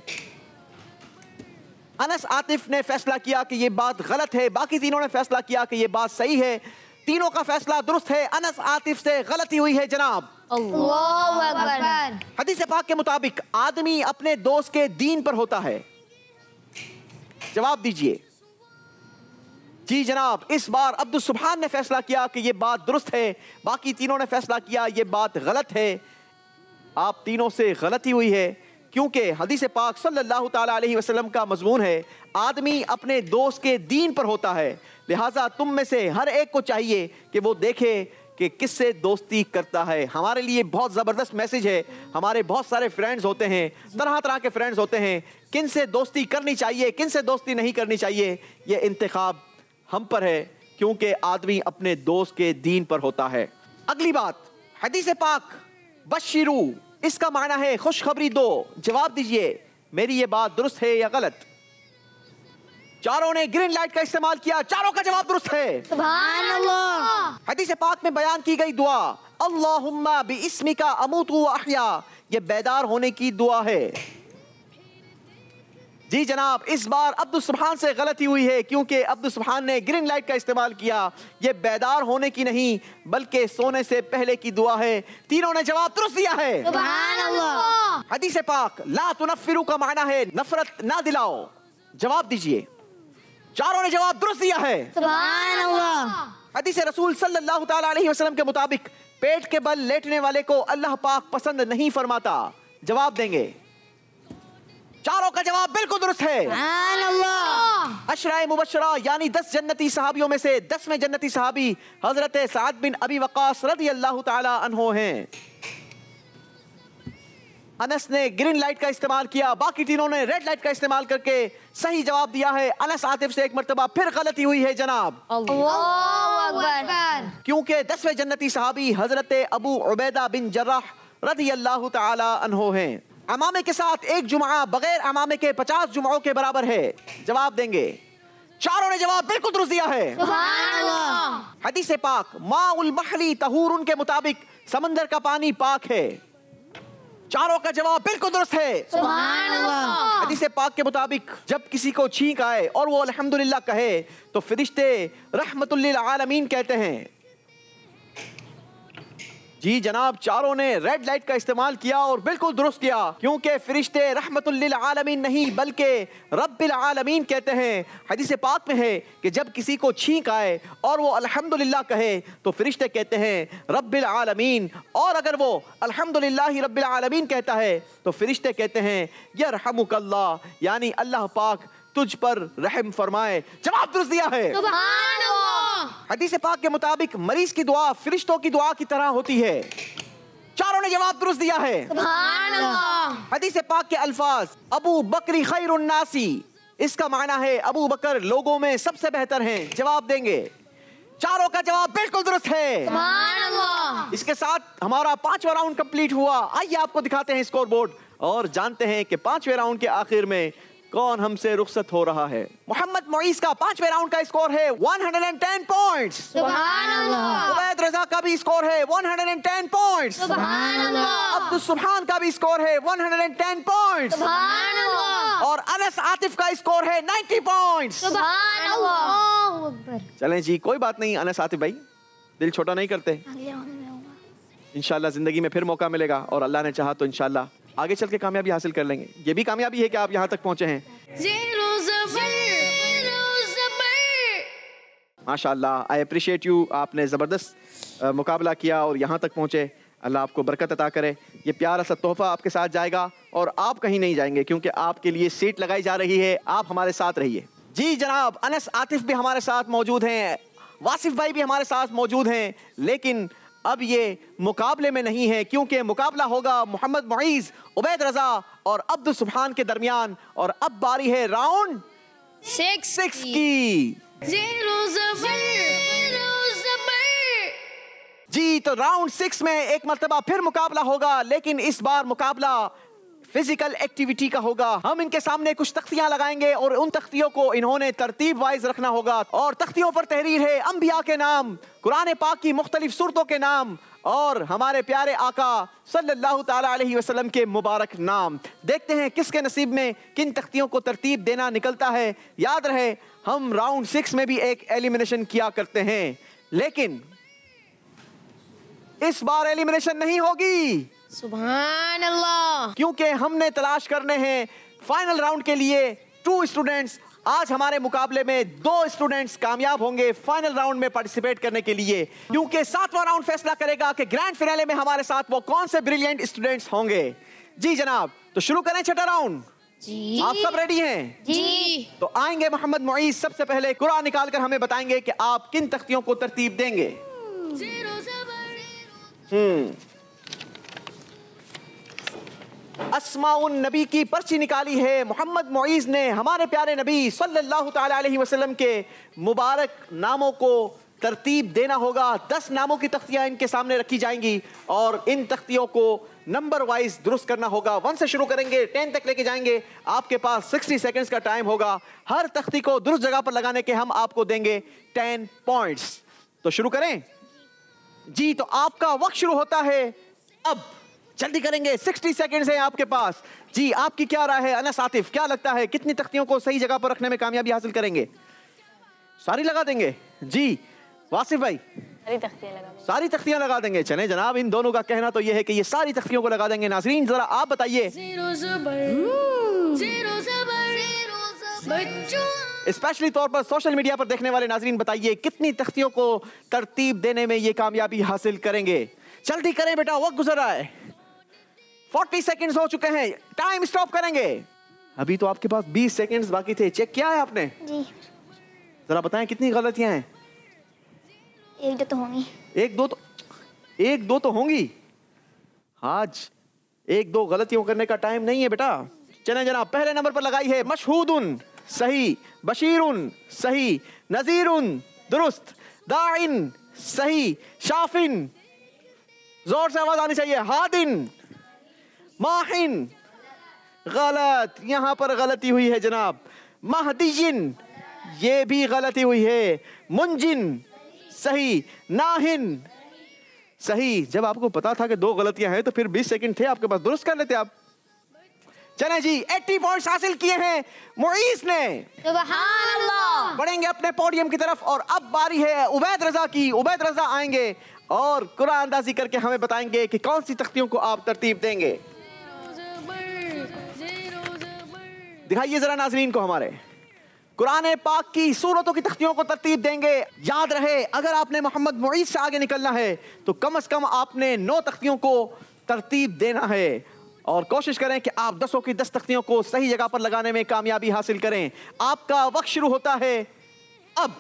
अनस आतिफ ने फैसला किया कि ये बात गलत है, बाकी तीनों ने फैसला किया कि ये बात सही है। तीनों का फैसला दुरुस्त है, अनस आतिफ से गलती हुई है जनाब। अल्लाहु अकबर। हदीस पाक के मुताबिक आदमी अपने दोस्त के दीन पर होता है। जवाब दीजिए। जी जनाब, इस बार अब्दुल सुभान ने फैसला किया कि ये बात दुरुस्त है, बाकी तीनों ने फैसला किया ये बात गलत है। आप तीनों से गलती हुई है क्योंकि हदीस पाक सल्लल्लाहु ताला अलैहि वसल्लम का मजमून है आदमी अपने दोस्त के दीन पर होता है। लिहाजा तुम में से हर एक को चाहिए कि वो देखे कि किससे दोस्ती करता है। हमारे लिए बहुत ज़बरदस्त मैसेज है। हमारे बहुत सारे फ्रेंड्स होते हैं, तरह तरह के फ्रेंड्स होते हैं। किन से दोस्ती करनी चाहिए, किन से दोस्ती नहीं करनी चाहिए, ये इंतखाब हम पर है, क्योंकि आदमी अपने दोस्त के दीन पर होता है। अगली बात, हदीस पाक बशिरू, इसका माना है खुशखबरी दो। जवाब दीजिए मेरी ये बात दुरुस्त है या गलत। चारों ने ग्रीन लाइट का इस्तेमाल किया, चारों का जवाब दुरुस्त है। सुभान अल्लाह। हदीस पाक में बयान की गई दुआ अल्लाहुम्मा बिइस्मिका अमूतु व अहया, ये बेदार होने की दुआ है। जी जनाब, इस बार अब्दुल सुब्हान से गलती हुई है, क्योंकि अब्दुल सुब्हान ने ग्रीन लाइट का इस्तेमाल किया। ये बेदार होने की नहीं बल्कि सोने से पहले की दुआ है। तीनों ने जवाब दुरुस्त दिया है। सुभान अल्लाह। हदीस पाक ला तुनफ्फिरू का माना है नफरत ना दिलाओ। जवाब दीजिए। चारों ने जवाब दुरुस्त दिया है। सुभान अल्लाह। हदीस रसूल सल्लल्लाहु ताला अलैहि वसल्लम के मुताबिक पेट के बल लेटने वाले को अल्लाह पाक पसंद नहीं फरमाता। जवाब देंगे। चारों का जवाब बिल्कुल दुरुस्त है। सुभान अल्लाह। अशराए मुबशरा यानी 10 जन्नती सहाबियों में से 10वें जन्नती सहाबी हजरत साद बिन अबी वक्कास रज़ी अल्लाह ताला अन्हो हैं। अनस ने ग्रीन लाइट का इस्तेमाल किया, बाकी तीनों ने रेड लाइट का इस्तेमाल करके सही जवाब दिया है। अनस आतिफ से एक मर्तबा फिर गलती हुई है जनाब, अल्लाहु अकबर। क्योंकि 10वें जन्नती सहाबी हजरत अबू उबैदा बिन जर्राह रज़ी अल्लाह ताला अन्हो हैं। अमामे के साथ एक जुमा बगैर अमामे के 50 जुमाओं के बराबर है। जवाब देंगे। चारों ने जवाब बिल्कुल दुरुस्त दिया है। सुभान अल्लाह। हदीस पाक माउल बहरी तहूरुन के मुताबिक समंदर का पानी पाक है। चारों का जवाब बिल्कुल दुरुस्त है। सुभान अल्लाह। हदीस पाक के मुताबिक जब किसी को छींक आए और वो अल्हम्दुलिल्लाह कहे तो फरिश्ते रहमतुल लिल आलमीन कहते हैं। जी जनाब, चारों ने रेड लाइट का इस्तेमाल किया और बिल्कुल दुरुस्त किया, क्योंकि फरिश्ते रहमतुल लिल आलमीन नहीं बल्कि रब्बिल आलमीन कहते हैं। हदीस पाक में है कि जब किसी को छींक आए और वो अल्हम्दुलिल्लाह कहे तो फरिश्ते कहते हैं रब्बिल आलमीन, और अगर वो अल्हम्दुलिल्लाह रब्बिल आलमीन कहता है तो फरिश्ते कहते हैं यरहमुकल्लाह, यानी अल्लाह पाक तुझ पर रहम फरमाए। जवाब दुरुस्त दिया है। सुभान अल्लाह। हदीस पाक के मुताबिक मरीज की दुआ फरिश्तों की दुआ की तरह होती है। चारों ने जवाब दुरुस्त दिया है। सुभान अल्लाह। हदीस पाक के अल्फाज अबू बकरी खैरुन नासी, इसका माना है अबू बकर लोगों में सबसे बेहतर हैं। जवाब देंगे। चारों का जवाब बिल्कुल दुरुस्त है। सुभान अल्लाह। इसके साथ हमारा 5वां राउंड कंप्लीट हुआ। आइए आपको दिखाते हैं स्कोर बोर्ड और जानते हैं कि 5वें राउंड के आखिर में कौन हमसे रुखसत हो रहा है। मोहम्मद मुईस का 5वें राउंड का स्कोर है 110 पॉइंट्स। सुभान अल्लाह। उबैद रजा का भी स्कोर है 110 पॉइंट्स। सुभान अल्लाह। अब्दुल सुब्हान का भी स्कोर है 110 पॉइंट्स। सुभान अल्लाह। और अनस आतिफ का स्कोर है 90 पॉइंट्स। सुभान अल्लाह। चलें जी, कोई बात नहीं अनस आतिफ भाई, दिल छोटा नहीं करते। इंशाल्लाह जिंदगी में फिर मौका मिलेगा और अल्लाह ने चाहा तो इंशाल्लाह आगे चल के कामयाबी हासिल कर लेंगे। ये भी कामयाबी है कि आप यहाँ तक पहुंचे हैं। माशाल्लाह, आई अप्रिशिएट यू। आपने ज़बरदस्त मुकाबला किया और यहाँ तक पहुँचे। अल्लाह आपको बरकत अता करे। ये प्यारा सा तोहफा आपके साथ जाएगा और आप कहीं नहीं जाएंगे, क्योंकि आपके लिए सीट लगाई जा रही है। आप हमारे साथ रहिए। जी जनाब, अनस आतिफ भी हमारे साथ मौजूद हैं, वासिफ भाई भी हमारे साथ मौजूद हैं, लेकिन अब ये मुकाबले में नहीं है, क्योंकि मुकाबला होगा मोहम्मद मुईस, उबैद रजा और अब्दुल सुब्हान के दरमियान। और अब बारी है राउंड 6 की। जी तो राउंड 6 में एक मर्तबा फिर मुकाबला होगा, लेकिन इस बार मुकाबला फिजिकल एक्टिविटी का होगा। हम इनके सामने कुछ तख्तियां लगाएंगे और उन तख्तियों को इन्होंने तरतीब वाइज रखना होगा। और तख्तियों पर तहरीर है अंबिया के नाम, कुरान पाक की मुख्तलिफ सूरतों के नाम और हमारे प्यारे आका सल्लल्लाहु ताला अलैहि वसल्लम के मुबारक नाम। देखते हैं किसके नसीब में किन तख्तियों को तरतीब देना निकलता है। याद रहे हम राउंड 6 में भी एक एलिमिनेशन किया करते हैं, लेकिन इस बार एलिमिनेशन नहीं होगी। सुभान अल्लाह। क्योंकि हमने तलाश करने हैं फाइनल राउंड के लिए 2 स्टूडेंट्स। आज हमारे मुकाबले में 2 स्टूडेंट्स कामयाब होंगे फाइनल राउंड में पार्टिसिपेट करने के लिए, क्योंकि 7वां राउंड फैसला करेगा कि ग्रैंड फिनाले में हमारे साथ वो कौन से ब्रिलियंट स्टूडेंट्स होंगे। जी जनाब, तो शुरू करें 6ठा राउंड। जी आप सब रेडी हैं? जी। तो आएंगे मोहम्मद मुईस, सबसे पहले कुरान निकालकर हमें बताएंगे कि आप किन तख्तियों को तरतीब देंगे। अस्माउन नबी की पर्ची निकाली है मोहम्मद मुईज़ ने। हमारे प्यारे नबी सल्लल्लाहु ताला अलैहि वसल्लम के मुबारक नामों को तरतीब देना होगा। 10 नामों की तख्तियां इनके सामने रखी जाएंगी और इन तख्तियों को नंबर वाइज दुरुस्त करना होगा। 1 से शुरू करेंगे, 10 तक लेके जाएंगे। आपके पास 60 सेकंड्स का टाइम होगा। हर तख्ती को दुरुस्त जगह पर लगाने के हम आपको देंगे 10 पॉइंट्स। तो शुरू करें जी। तो आपका वक्त शुरू होता है अब। जल्दी करेंगे, 60 सेकंड्स है आपके पास जी। आपकी क्या राय है अनस आतिफ, क्या लगता है कितनी तख्तियों को सही जगह पर रखने में कामयाबी हासिल करेंगे? सारी लगा देंगे जी। वासिफ भाई सारी तख्तियां लगा देंगे। चले जनाब, इन दोनों का कहना तो ये है कि ये सारी तख्तियों को लगा देंगे। नाज़रीन जरा आप बताइए, स्पेशली तौर पर सोशल मीडिया पर देखने वाले नाज़रीन बताइए कितनी तख्तियों को तरतीब देने में ये कामयाबी हासिल करेंगे। जल्दी करें बेटा, वक्त गुजर रहा है। 40 सेकंड्स हो चुके हैं, टाइम स्टॉप करेंगे। अभी तो आपके पास 20 सेकंड्स बाकी थे। चेक किया है आपने जी। जरा बताएं कितनी गलतियां हैं? 1-2 तो होंगी। 1-2 तो होंगी। आज 1-2 गलतियों करने का टाइम नहीं है बेटा। चलें जनाब, पहले नंबर पर लगाई है मशहूदुन सही, बशीरुन सही, नजीरुन दुरुस्त, दाइन सही, शाफिन जोर से आवाज आनी चाहिए, हादिन, माहिन गलत। यहां पर गलती हुई है जनाब। महदीजिन ये भी गलती हुई है। मुंजिन सही, नाहिन सही। जब आपको पता था कि 2 गलतियां हैं तो फिर 20 सेकंड थे आपके पास, दुरुस्त कर लेते आप। चलें जी, 80 पॉइंट्स हासिल किए हैं मुईज़ ने। सुभान अल्लाह। बढ़ेंगे अपने पोडियम की तरफ और अब बारी है उबैद रजा की। उबैद रजा आएंगे और कुरान अंदाजी करके हमें बताएंगे कि कौन सी तख्तियों को आप तरतीब देंगे। दिखाइए जरा नाज़रीन को हमारे। कुरान पाक की सूरतों की तख्तियों को तरतीब देंगे। याद रहे, अगर आपने मोहम्मद मुईज़ से आगे निकलना है तो कम से कम आपने 9 तख्तियों को तरतीब देना है और कोशिश करें कि आप 10 की 10 तख्तियों को सही जगह पर लगाने में कामयाबी हासिल करें। आपका वक्त शुरू होता है अब।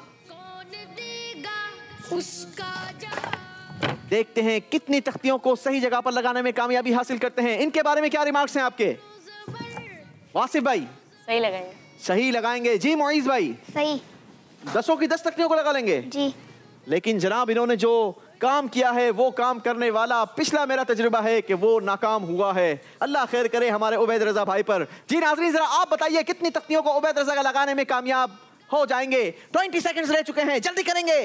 देखते हैं कितनी तख्तियों को सही जगह पर लगाने में कामयाबी हासिल करते हैं। इनके बारे में क्या रिमार्क्स हैं आपके? वासिफ भाई सही लगाएंगे। सही लगाएंगे जी। मुईज़ भाई सही। 10 की 10 तख्तियों को लगा लेंगे जी। लेकिन जनाब इन्होंने जो काम किया है वो काम करने वाला पिछला मेरा तजुर्बा है कि वो नाकाम हुआ है। अल्लाह खैर करे हमारे उबैद रजा भाई पर। जी नाज़रीन जरा आप बताइए कितनी तख्तियों को उबैद रजा का लगाने में कामयाब हो जाएंगे? 20 सेकंड्स रह चुके हैं, जल्दी करेंगे।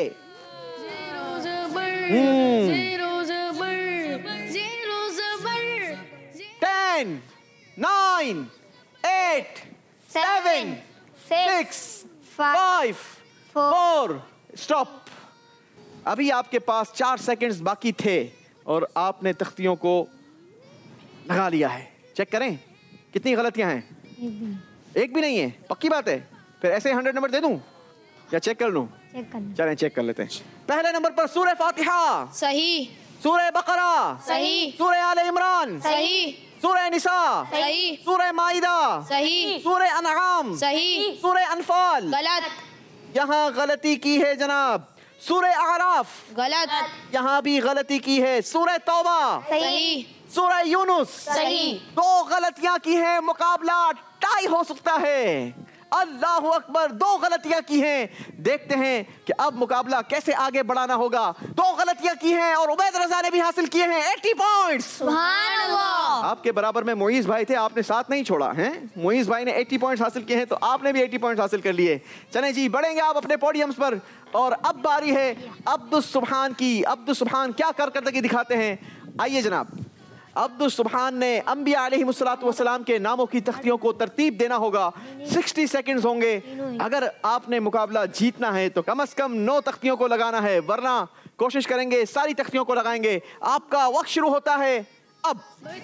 10 9 8 7 6 5 4 स्टॉप। अभी आपके पास 4 सेकंड्स बाकी थे और आपने तख्तियों को लगा लिया है। चेक करें कितनी गलतियां हैं। एक भी नहीं है, पक्की बात है। फिर ऐसे 100 नंबर दे दूं या चेक कर लूं? चलें चेक कर लेते हैं। पहले नंबर पर सूरह फातिहा सही, सूरह बकरा सही, सूरह आले इमरान सही, सूरह निसा सही, सूरह माइदा सही, सूरह अनआम सही, सूरह अनफाल। गलत, यहाँ गलती की है जनाब। सूरह आराफ गलत, यहाँ भी गलती की है। सूरह तौबा सही, सूरह यूनुस सही। 2 गलतियां की है, मुकाबला टाई हो सकता है। अल्लाह अकबर, 2 गलतियां की हैं। देखते हैं कि अब मुकाबला कैसे आगे बढ़ाना होगा। 2 गलतियां की हैं और उबैद रजा ने भी हासिल किए हैं 80 पॉइंट्स। सुभान अल्लाह। आपके बराबर में मुईज़ भाई थे, आपने साथ नहीं छोड़ा है। मुईज़ भाई ने 80 पॉइंट्स हासिल किए हैं तो आपने भी 80 पॉइंट्स हासिल कर लिए। चलें जी, बढ़ेंगे आप अपने पोडियम्स पर और अब बारी है अब्दुस सुब्हान की। अब्दुस सुब्हान क्या कारकर्दगी दिखाते हैं, आइए जनाब। अब्दुस सुब्हान ने अंबिया अलैहिमुस्सलातु वस्सलाम के नामों की तख्तियों को तरतीब देना होगा। 60 सेकंड्स होंगे। अगर आपने मुकाबला जीतना है तो कम से कम 9 तख्तियों को लगाना है, वरना कोशिश करेंगे सारी तख्तियों को लगाएंगे। आपका वक्त शुरू होता है अब।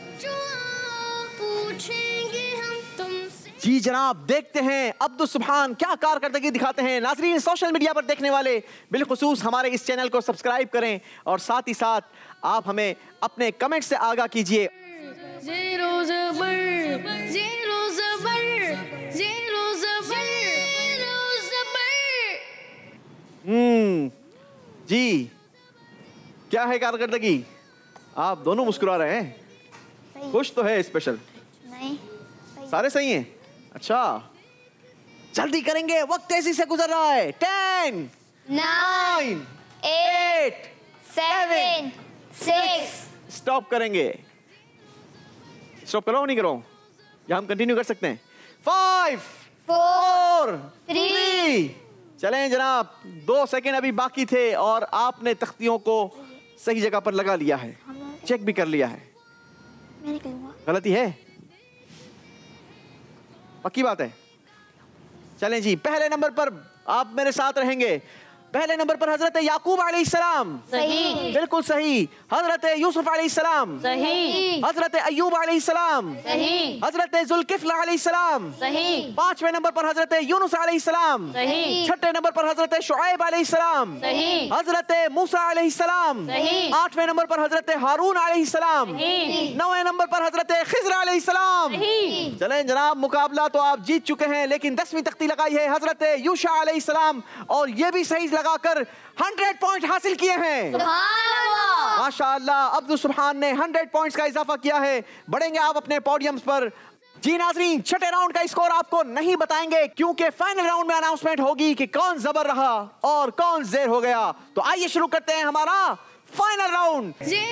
जी जनाब, देखते हैं अब्दुस सुब्हान क्या कारकर्दगी दिखाते हैं। नाज़रीन सोशल मीडिया पर देखने वाले बिलखुसूस हमारे इस चैनल को सब्सक्राइब करें और साथ ही साथ आप हमें अपने कमेंट से आगाह कीजिए। जी क्या है कारकर्दगी? आप दोनों मुस्कुरा रहे हैं, कुछ तो है स्पेशल। नहीं सारे सही हैं। अच्छा, जल्दी करेंगे, वक्त तेजी से गुजर रहा है। 10 9 8 7 6 स्टॉप करेंगे। स्टॉप करो नहीं करो, या हम कंटिन्यू कर सकते हैं। 5 4 3 चलें जनाब, 2 सेकेंड अभी बाकी थे और आपने तख्तियों को सही जगह पर लगा लिया है, चेक भी कर लिया है। मैं निकलूंगा। गलती है? पक्की बात है? चलें जी, पहले नंबर पर आप मेरे साथ रहेंगे। पहले नंबर पर हजरत याकूब अलैहिस्सलाम, सही। बिल्कुल सही। हजरत यूसुफ अलैहिस्सलाम, सही। हजरत अय्यूब अलैहिस्सलाम, सही। हजरत जुल्किफ्ल अलैहिस्सलाम। सही। 5वें नंबर पर हजरत यूनुस अलैहिस्सलाम। सही। 6ठे नंबर पर हजरत शुआइब अलैहिस्सलाम। सही। हजरत मूसा अलैहिस्सलाम। सही। 8वें नंबर पर हजरत हारून अलैहिस्सलाम। सही। 9वें नंबर पर हजरत खिज़र अलैहिस्सलाम। सही। चलें जनाब, मुकाबला तो आप जीत चुके हैं, लेकिन 10वीं तख्ती लगाई है हजरत यूशा अलैहिस्सलाम और ये भी सही लगाकर 100 पॉइंट हासिल किए हैं। माशाअल्लाह, अब्दुल सुब्हान ने 100 पॉइंट्स का इजाफा किया है। बढ़ेंगे आप अपने पोडियम्स पर। जी नाज़रीन, छठे राउंड का स्कोर आपको नहीं बताएंगे क्योंकि फाइनल राउंड में अनाउंसमेंट होगी कि कौन जबर रहा और कौन ज़ेर हो गया। तो आइए शुरू करते हैं हमारा फाइनल राउंड।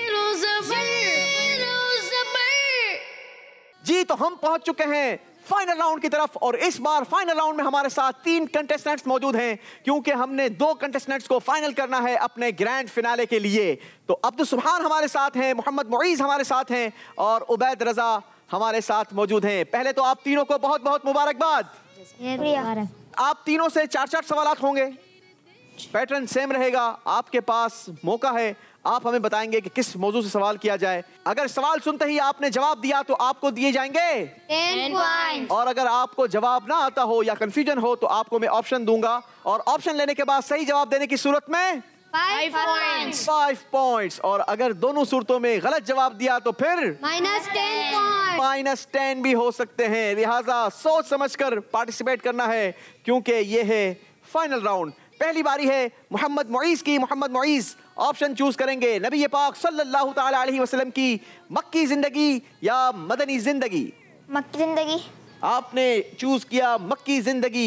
जी, तो हम पहुंच चुके हैं फाइनल राउंड की तरफ और इस बार फाइनल राउंड में हमारे साथ 3 कंटेस्टेंट्स मौजूद हैं क्योंकि हमने 2 कंटेस्टेंट्स को फाइनल करना है अपने ग्रैंड फिनाले के लिए। तो अब्दुल सुब्हान हमारे साथ हैं, मोहम्मद मुईज हमारे साथ हैं और उबैद रजा हमारे साथ मौजूद हैं। पहले तो आप तीनों को बहुत बहुत मुबारकबाद। आप तीनों से 4-4 सवालात होंगे, पैटर्न सेम रहेगा। आपके पास मौका है, आप हमें बताएंगे कि किस मौजू से सवाल किया जाए। अगर सवाल सुनते ही आपने जवाब दिया तो आपको दिए जाएंगे 10 पॉइंट। और अगर आपको जवाब ना आता हो या कंफ्यूजन हो तो आपको मैं ऑप्शन दूंगा और ऑप्शन लेने के बाद सही जवाब देने की सूरत में 5 पॉइंट। 5 पॉइंट्स और अगर दोनों सूरतों में गलत जवाब दिया तो फिर -10 पॉइंट। -10 भी हो सकते हैं। लिहाजा सोच समझकर पार्टिसिपेट करना है क्योंकि ये है फाइनल राउंड। पहली बारी है मोहम्मद मुईज की। मोहम्मद मुईज ऑप्शन चूज करेंगे, नबी पाक सल्लल्लाहु तआला अलैहि वसल्लम की मक्की जिंदगी या मदनी जिंदगी। मक्की जिंदगी। आपने चूज किया मक्की जिंदगी।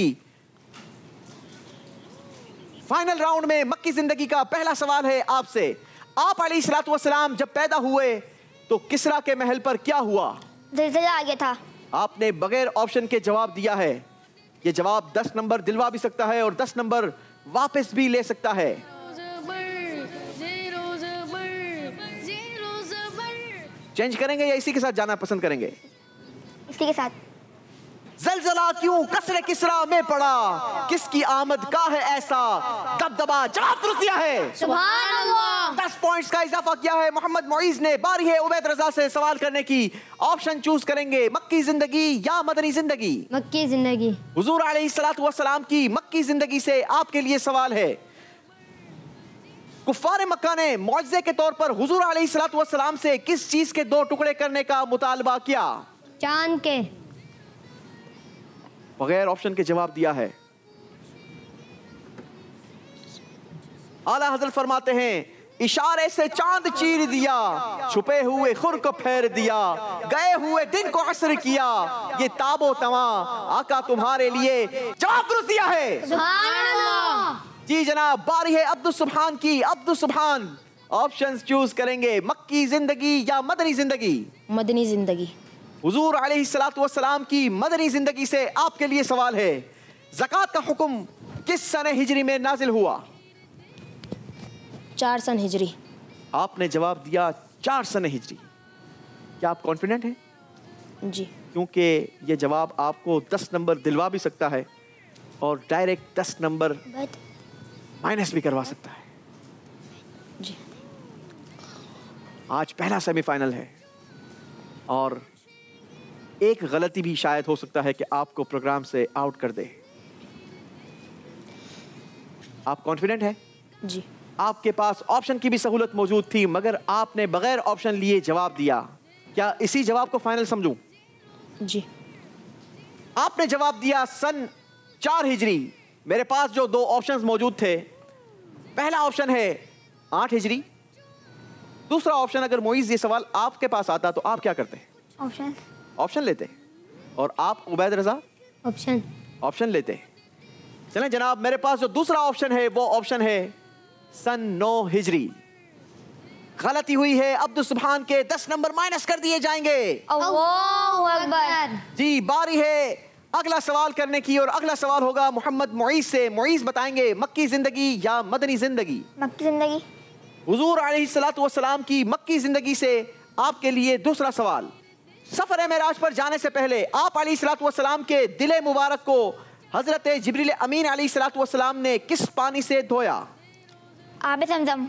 फाइनल राउंड में मक्की जिंदगी का पहला सवाल है आपसे। आप अलैहिस्सलातु वस्सलाम जब पैदा हुए तो किसरा के महल पर क्या हुआ? ज़िलज़िला आ गया था। आपने बगैर ऑप्शन के जवाब दिया है। ये जवाब 10 नंबर दिलवा भी सकता है और 10 नंबर वापस भी ले सकता है। चेंज करेंगे या इसी के साथ जाना पसंद करेंगे? इसी के साथ। ज़लज़ला क्यों कसरे किसरा में पड़ा, किसकी आमद का है ऐसा दबदबा। जवाब दुरुस्त दिया है। सुभान अल्लाह। 10 पॉइंट्स का इजाफा किया है मोहम्मद मुईज ने। बारी है उबैद रजा से सवाल करने की। ऑप्शन चूज करेंगे, मक्की जिंदगी या मदनी जिंदगी। मक्की जिंदगी। हुजूर अलैहिस्सलातु वस्सलाम की मक्की जिंदगी से आपके लिए सवाल है। कुफ्फार मक्का ने मौजज़े के तौर पर हुजूर अलैहिस्सलातु वस्सलाम से किस चीज के 2 टुकड़े करने का मुतालबा किया? चांद के। बगैर ऑप्शन के जवाब दिया है। आला हजरत फरमाते हैं, इशारे से चांद चीर दिया, छुपे हुए खुर को फेर दिया, गए हुए दिन को असर किया, ये ताबो तवा आका तुम्हारे लिए। जवाब दुरुस्त दिया है। सुभान अल्लाह। जी जनाब, बारी है अब्दुल सुब्हान की। अब्दुल सुब्हान ऑप्शंस चूज करेंगे, मक्की जिंदगी या मदनी जिंदगी। मदनी जिंदगी। हुजूर अलैहिस्सलातु वस्सलाम की मदनी जिंदगी से आपके लिए सवाल है। ज़कात का हुक्म किस सने हिजरी में नाजिल हुआ? 4 सन हिजरी। आपने जवाब दिया 4 सने हिजरी। क्या आप कॉन्फिडेंट हैं? जी। क्योंकि ये जवाब आपको 10 नंबर दिलवा भी सकता है और डायरेक्ट 10 नंबर माइनस भी करवा सकता है। जी। आज पहला सेमीफाइनल है और एक गलती भी शायद हो सकता है कि आपको प्रोग्राम से आउट कर दे। आप कॉन्फिडेंट हैं? जी। आपके पास ऑप्शन की भी सहूलत मौजूद थी मगर आपने बगैर ऑप्शन लिए जवाब दिया। क्या इसी जवाब को फाइनल समझूं? जी। आपने जवाब दिया सन 4 हिजरी। मेरे पास जो 2 ऑप्शंस मौजूद थे, पहला ऑप्शन है 8 हिजरी दूसरा ऑप्शन, अगर मोइज ये सवाल आपके पास आता तो आप क्या करते? ऑप्शन ऑप्शन लेते। और आप उबैद रजा? ऑप्शन ऑप्शन लेते। चलें जनाब, मेरे पास जो दूसरा ऑप्शन है वो ऑप्शन है सन 9 हिजरी। गलती हुई है, अब्दुल सुभान के 10 नंबर माइनस कर दिए जाएंगे। अल्लाहु अकबर। जी, बारी है अगला सवाल करने की और अगला सवाल होगा मोहम्मद मुईज से। मुईज बताएंगे मक्की जिंदगी या मदनी जिंदगी? मक्की जिंदगी। हुजूर अलैहिस्सलातु वस्सलाम की मक्की जिंदगी से आपके लिए दूसरा सवाल। सफर मेराज पर जाने से पहले आप अलैहिस्सलातु वस्सलाम के दिले मुबारक को हजरत जिब्रील अमीन अलैहिस्सलातु वस्सलाम ने किस पानी से धोया? आबे ज़मज़म।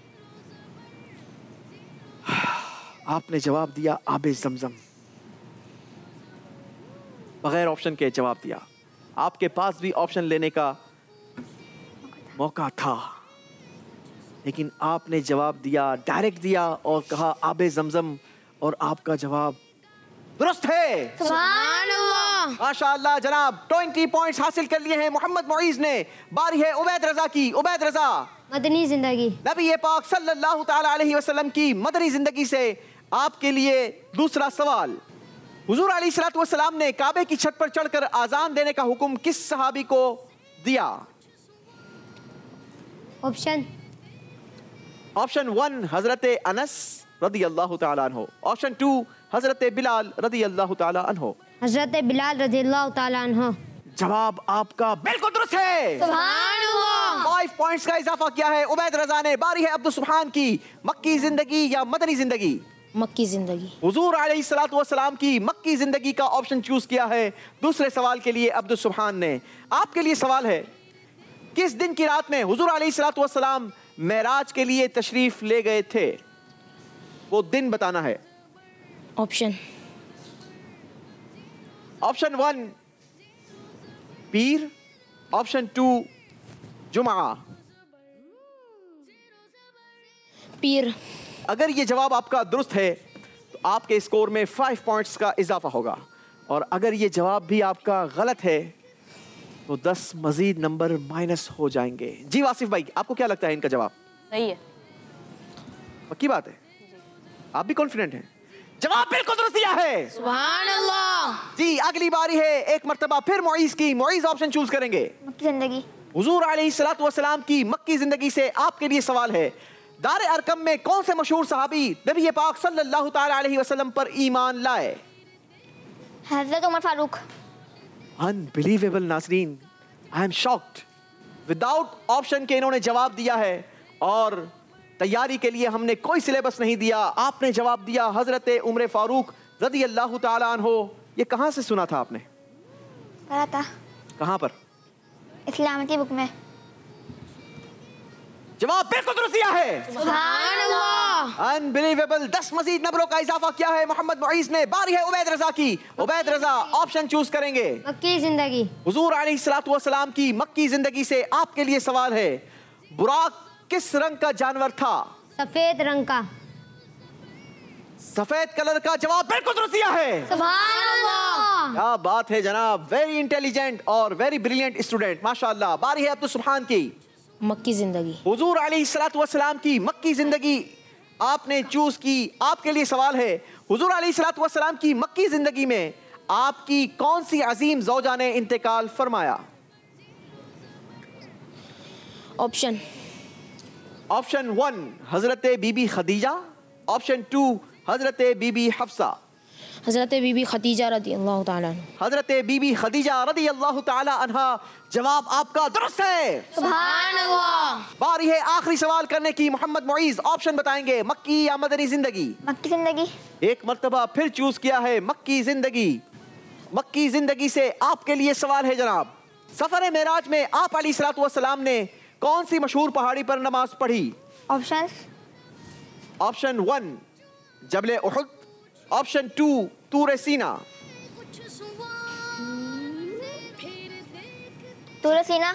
आपने जवाब दिया आबे ज़मज़म, बगैर ऑप्शन के जवाब दिया। आपके पास भी ऑप्शन लेने का मौका था, लेकिन आपने जवाब दिया, डायरेक्ट दिया और कहा आबे ज़मज़म, और आपका जवाब दुरुस्त है। सुभान अल्लाह। माशाअल्लाह जनाब, 20 पॉइंट्स हासिल कर लिए हैं मोहम्मद मुईज ने। बारी है उबैद रजा की। उबैद रजा, मदनी जिंदगी। नबी पाक सल्लल्लाहु ताला अलैहि वसल्लम की मदनी जिंदगी से आपके लिए दूसरा सवाल। हुजूर अलैहिस्सलातु वस्सलाम ने काबे की छत पर चढ़कर आजान देने का हुक्म किस सहाबी को दिया? ऑप्शन ऑप्शन 1 हजरत अनस रदी अल्लाह ताला अन्हो। ऑप्शन 2 हजरत बिलाल रदी अल्लाह ताला अन्हो। हजरत बिलाल रज़ियल्लाहु ताला अन्हु। जवाब आपका बिल्कुल दुरुस्त है। सुभान अल्लाह। 5 पॉइंट्स का इजाफा किया है उबैद रजा ने। बारी है अब्दुल सुभान की। मक्की जिंदगी या मदनी जिंदगी? मक्की जिंदगी। हुजूर अलैहिस्सलातु वस्सलाम की मक्की जिंदगी का ऑप्शन चूज किया है दूसरे सवाल के लिए अब्दुल सुभान ने। आपके लिए सवाल है, किस दिन की रात में हुजूर अलैहिस्सलातु वस्सलाम मेराज के लिए तशरीफ ले गए थे? वो दिन बताना है। ऑप्शन ऑप्शन 1 पीर, ऑप्शन 2 जुमा। पीर। अगर ये जवाब आपका दुरुस्त है तो आपके स्कोर में 5 पॉइंट्स का इजाफा होगा, और अगर ये जवाब भी आपका गलत है तो 10 मजीद नंबर माइनस हो जाएंगे। जी वासिफ भाई, आपको क्या लगता है इनका जवाब? सही है। पक्की बात है? आप भी कॉन्फिडेंट हैं? जवाब बिल्कुल दुरुस्त दिया है। सुभान अल्लाह। जी, अगली बारी है एक मर्तबा फिर मुईज की। मुईज ऑप्शन चूज करेंगे। मक्की जिंदगी। हुजूर अलैहिस्सलातु वस्सलाम की मक्की जिंदगी से आपके लिए सवाल है, दार अरकम में कौन से मशहूर सहाबी नबी पाक सल्लल्लाहु ताला अलैहि वसल्लम पर ईमान लाए? हजरत उमर फारूक। अनबिलीवेबल नाज़रीन, I am shocked. Without option के इन्होंने जवाब दिया है, और तैयारी के लिए हमने कोई सिलेबस नहीं दिया। आपने जवाब दिया हजरत उमर फारूक रज़ी अल्लाह ताला अन्हो। ये कहाँ से सुना था आपने? पढ़ा था। कहाँ पर? इस्लाम की बुक में। जवाब बिल्कुल दुरुस्त दिया है। सुभान अल्लाह। अनबिलीवेबल। 10 मजीद नंबरों का इजाफा किया है मोहम्मद मुईज ने। बारी है उबैद रजा की। उबैद रजा ऑप्शन चूज करेंगे। मक्की जिंदगी। हुजूर अलैहिस्सलातु वस्सलाम की मक्की जिंदगी से आपके लिए सवाल है, बुराक किस रंग का जानवर था? सफेद रंग का। सफेद कलर का। जवाब बिल्कुल दुरुस्त दिया है। सुभान अल्लाह। क्या बात है जनाब, वेरी इंटेलिजेंट और वेरी ब्रिलियंट स्टूडेंट, माशाअल्लाह। बारी है अब्दुल सुभान की। मक्की जिंदगी। हुजूर अलैहिस्सलातु वस्सलाम की मक्की जिंदगी आपने चूज की। आपके लिए सवाल है, हुजूर अलैहिस्सलातु वस्सलाम की मक्की जिंदगी में आपकी कौन सी अजीम ज़ौजा ने इंतकाल फरमाया? ऑप्शन ऑप्शन 1 हजरत बीबी खदीजा। ऑप्शन 2 हजरत बीबी हफ्सा। हजरत बीबी खदीजा रदी अल्लाह ताला अन्हा। हजरत बीबी खदीजा रदी अल्लाह ताला अन्हा। जवाब आपका दुरुस्त है। सुभान अल्लाह। बारी है आखिरी सवाल करने की। मोहम्मद मुईज ऑप्शन बताएंगे, मक्की या मदनी जिंदगी? मक्की जिंदगी। एक मर्तबा फिर चूज किया है मक्की जिंदगी। मक्की जिंदगी से आपके लिए सवाल है जनाब, सफर मेराज में आप अलैहिस्सलातु वस्सलाम ने कौन सी मशहूर पहाड़ी पर नमाज पढ़ी? ऑप्शंस। ऑप्शन 1 जबल उहुद। ऑप्शन 2 तूर सीना। तूर सीना।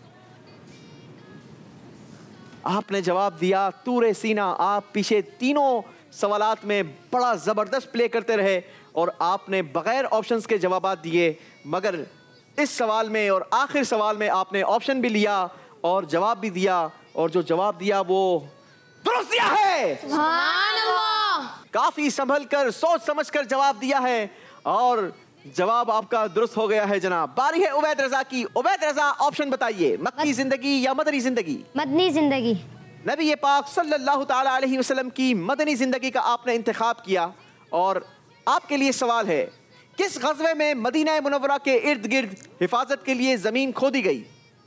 आपने जवाब दिया तूर सीना। आप पीछे तीनों सवालात में बड़ा जबरदस्त प्ले करते रहे और आपने बगैर ऑप्शंस के जवाबात दिए, मगर इस सवाल में और आखिर सवाल में आपने ऑप्शन भी लिया और जवाब भी दिया, और जो जवाब दिया वो दुरुस्त दिया है। सुभान अल्लाह। काफी संभल कर सोच समझ कर जवाब दिया है और जवाब आपका दुरुस्त हो गया है जनाब। बारी है उबैद रजा की। उबैद रजा ऑप्शन बताइए, मक्की जिंदगी या मदनी जिंदगी? मदनी जिंदगी। नबी पाक सल्लल्लाहु ताला अलैहि वसल्लम की मदनी जिंदगी का आपने इंतखाब किया और आपके लिए सवाल है, किस गज़वे में मदीना मुनव्वरा के इर्द गिर्द हिफाजत के लिए जमीन खोदी गई?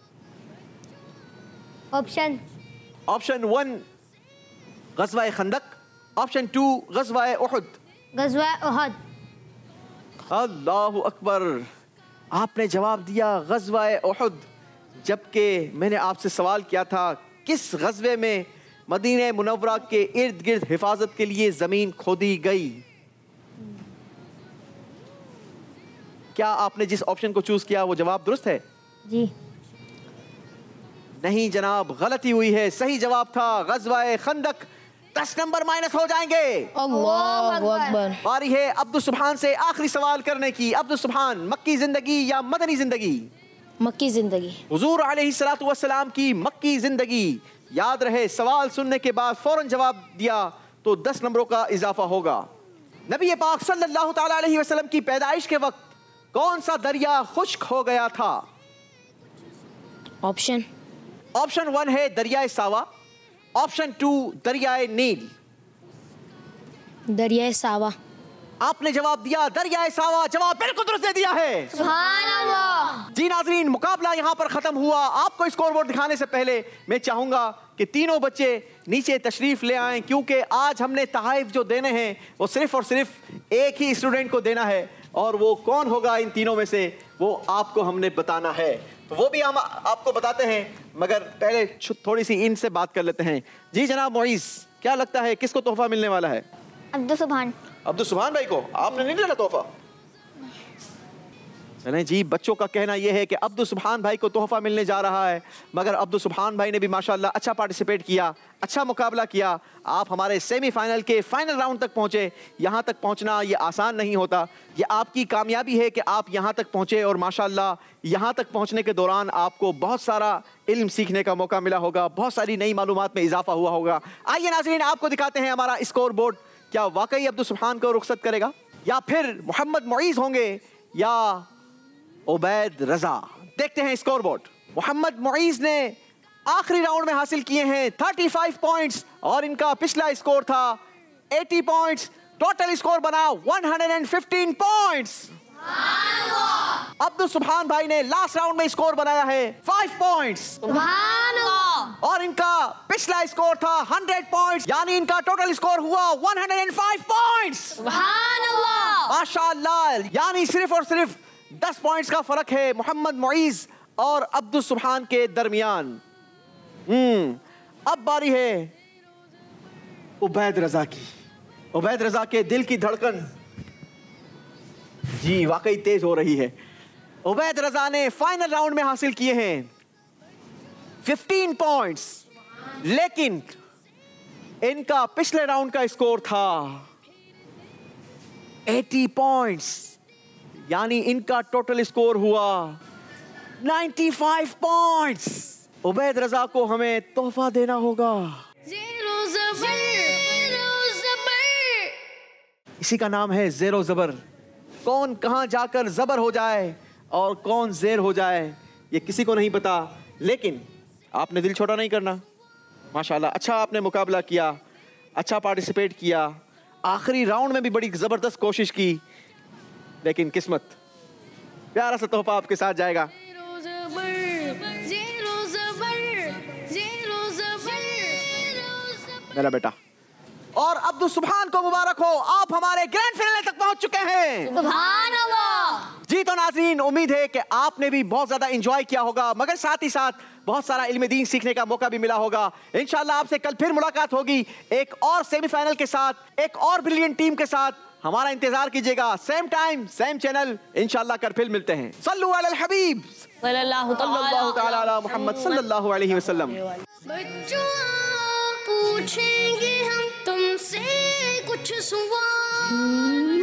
ऑप्शन। ऑप्शन 1 गज़वा खंदक, ऑप्शन 2 गज़वा उहुद। गज़वा उहद। अल्लाहु अकबर, आपने जवाब दिया गज़वा उहुद, जबकि मैंने आपसे सवाल किया था किस गज़वे में मदीना मुनव्वरा के इर्द गिर्द हिफाजत के लिए जमीन खोदी गई। क्या आपने जिस ऑप्शन को चूज किया वो जवाब दुरुस्त है? जी नहीं जनाब, गलती हुई है। सही जवाब था गज़वा खंदक। 10 नंबर माइनस हो जाएंगे। अल्लाहु अकबर। बारी है अब्दुल सुभान से आखिरी सवाल करने की। अब्दुल सुभान, मक्की जिंदगी या मदनी जिंदगी? मक्की जिंदगी। हुजूर अलैहिस्सलातु वस्सलाम की मक्की जिंदगी। याद रहे, सवाल सुनने के बाद फौरन जवाब दिया तो 10 नंबरों का इजाफा होगा। नबी पाक सल्लल्लाहु ताला अलैहि वसल्लम की पैदाइश के वक्त कौन सा दरिया खुश्क हो गया था? ऑप्शन। ऑप्शन 1 है दरियाए सावा, ऑप्शन 2 दरियाए नील। दरियाए सावा। आपने जवाब दिया दरियाए सावा। जवाब बिल्कुल दुरुस्त दे दिया है। सुभान अल्लाह। जी नाज़रीन, मुकाबला यहाँ पर खत्म हुआ। आपको स्कोरबोर्ड दिखाने से पहले मैं चाहूंगा कि तीनों बच्चे नीचे तशरीफ ले आएं, क्योंकि आज हमने तहाइफ जो देने हैं वो सिर्फ और सिर्फ एक ही स्टूडेंट को देना है और वो कौन होगा इन तीनों में से वो आपको हमने बताना है। तो वो भी हम आपको बताते हैं, मगर पहले थोड़ी सी इनसे बात कर लेते हैं। जी जनाब मोइज, क्या लगता है किसको तोहफा मिलने वाला है? अब्दुल सुभान। अब्दुल सुभान भाई को। आपने नहीं लेना तोहफा? चलें जी, बच्चों का कहना यह है कि अब्दुल सुभान भाई को तोहफा मिलने जा रहा है, मगर अब्दुल सुभान भाई ने भी माशाल्लाह अच्छा पार्टिसिपेट किया, अच्छा मुकाबला किया। आप हमारे सेमीफाइनल के फाइनल राउंड तक पहुंचे। यहाँ तक पहुंचना ये आसान नहीं होता। ये आपकी कामयाबी है कि आप यहाँ तक पहुंचे और माशाल्लाह यहाँ तक पहुंचने के दौरान आपको बहुत सारा इल्म सीखने का मौका मिला होगा, बहुत सारी नई मालूमात में इजाफा हुआ होगा। आइए नाज़रीन, आपको दिखाते हैं हमारा स्कोर बोर्ड। क्या वाकई अब्दुल सुभान को रुखसत करेगा या फिर मोहम्मद मुईज होंगे या उबैद रजा? देखते हैं स्कोर बोर्ड। मोहम्मद मुईज ने आखिरी राउंड में हासिल किए हैं 35 पॉइंट्स और इनका पिछला स्कोर था 80 पॉइंट्स। टोटल स्कोर बना 115 पॉइंट्स। अब्दुल सुभान भाई ने लास्ट राउंड में स्कोर बनाया है 5 पॉइंट्स सुभान अल्लाह। और इनका पिछला स्कोर था 100 पॉइंट्स, यानी इनका टोटल स्कोर हुआ 105 पॉइंट्स। सुभान अल्लाह। माशाअल्लाह, यानी सिर्फ और सिर्फ 10 पॉइंट्स का फर्क है मोहम्मद मुईज और अब्दुल सुभान के दरमियान। अब बारी है उबैद रजा की। उबैद रजा के दिल की धड़कन जी वाकई तेज हो रही है। उबैद रजा ने फाइनल राउंड में हासिल किए हैं 15 पॉइंट्स, लेकिन इनका पिछले राउंड का स्कोर था 80 पॉइंट्स, यानी इनका टोटल स्कोर हुआ 95 पॉइंट्स। उबैद रजा को हमें तोहफा देना होगा। इसी का नाम है ज़ेरो ज़बर। कौन कहां जाकर ज़बर हो जाए और कौन ज़ेर हो जाए ये किसी को नहीं पता, लेकिन आपने दिल छोटा नहीं करना। माशाल्लाह, अच्छा आपने मुकाबला किया, अच्छा पार्टिसिपेट किया, आखिरी राउंड में भी बड़ी ज़बरदस्त कोशिश की, लेकिन किस्मत, प्यारा सा तोहफा आपके साथ जाएगा। मेरा बेटा और अब्दुल सुभान को मुबारक हो, आप हमारे ग्रैंड फिनाले तक पहुंच चुके हैं। सुभान अल्लाह। जी तो नाज़रीन, उम्मीद है कि आपने भी बहुत ज्यादा एंजॉय किया होगा, मगर साथ ही साथ बहुत सारा इल्म दीन सीखने का मौका भी मिला होगा। इंशाल्लाह आपसे कल फिर मुलाकात होगी एक और सेमीफाइनल के साथ, एक और ब्रिलियंट टीम के साथ। हमारा इंतजार कीजिएगा, सेम टाइम सेम चैनल। इंशाल्लाह कल फिर मिलते हैं। सल्लु अलल हबीब सल्लल्लाहु तआला अला मुहम्मद सल्लल्लाहु अलैहि वसल्लम। बच्चों पूछेंगे हम तुमसे कुछ सवाल।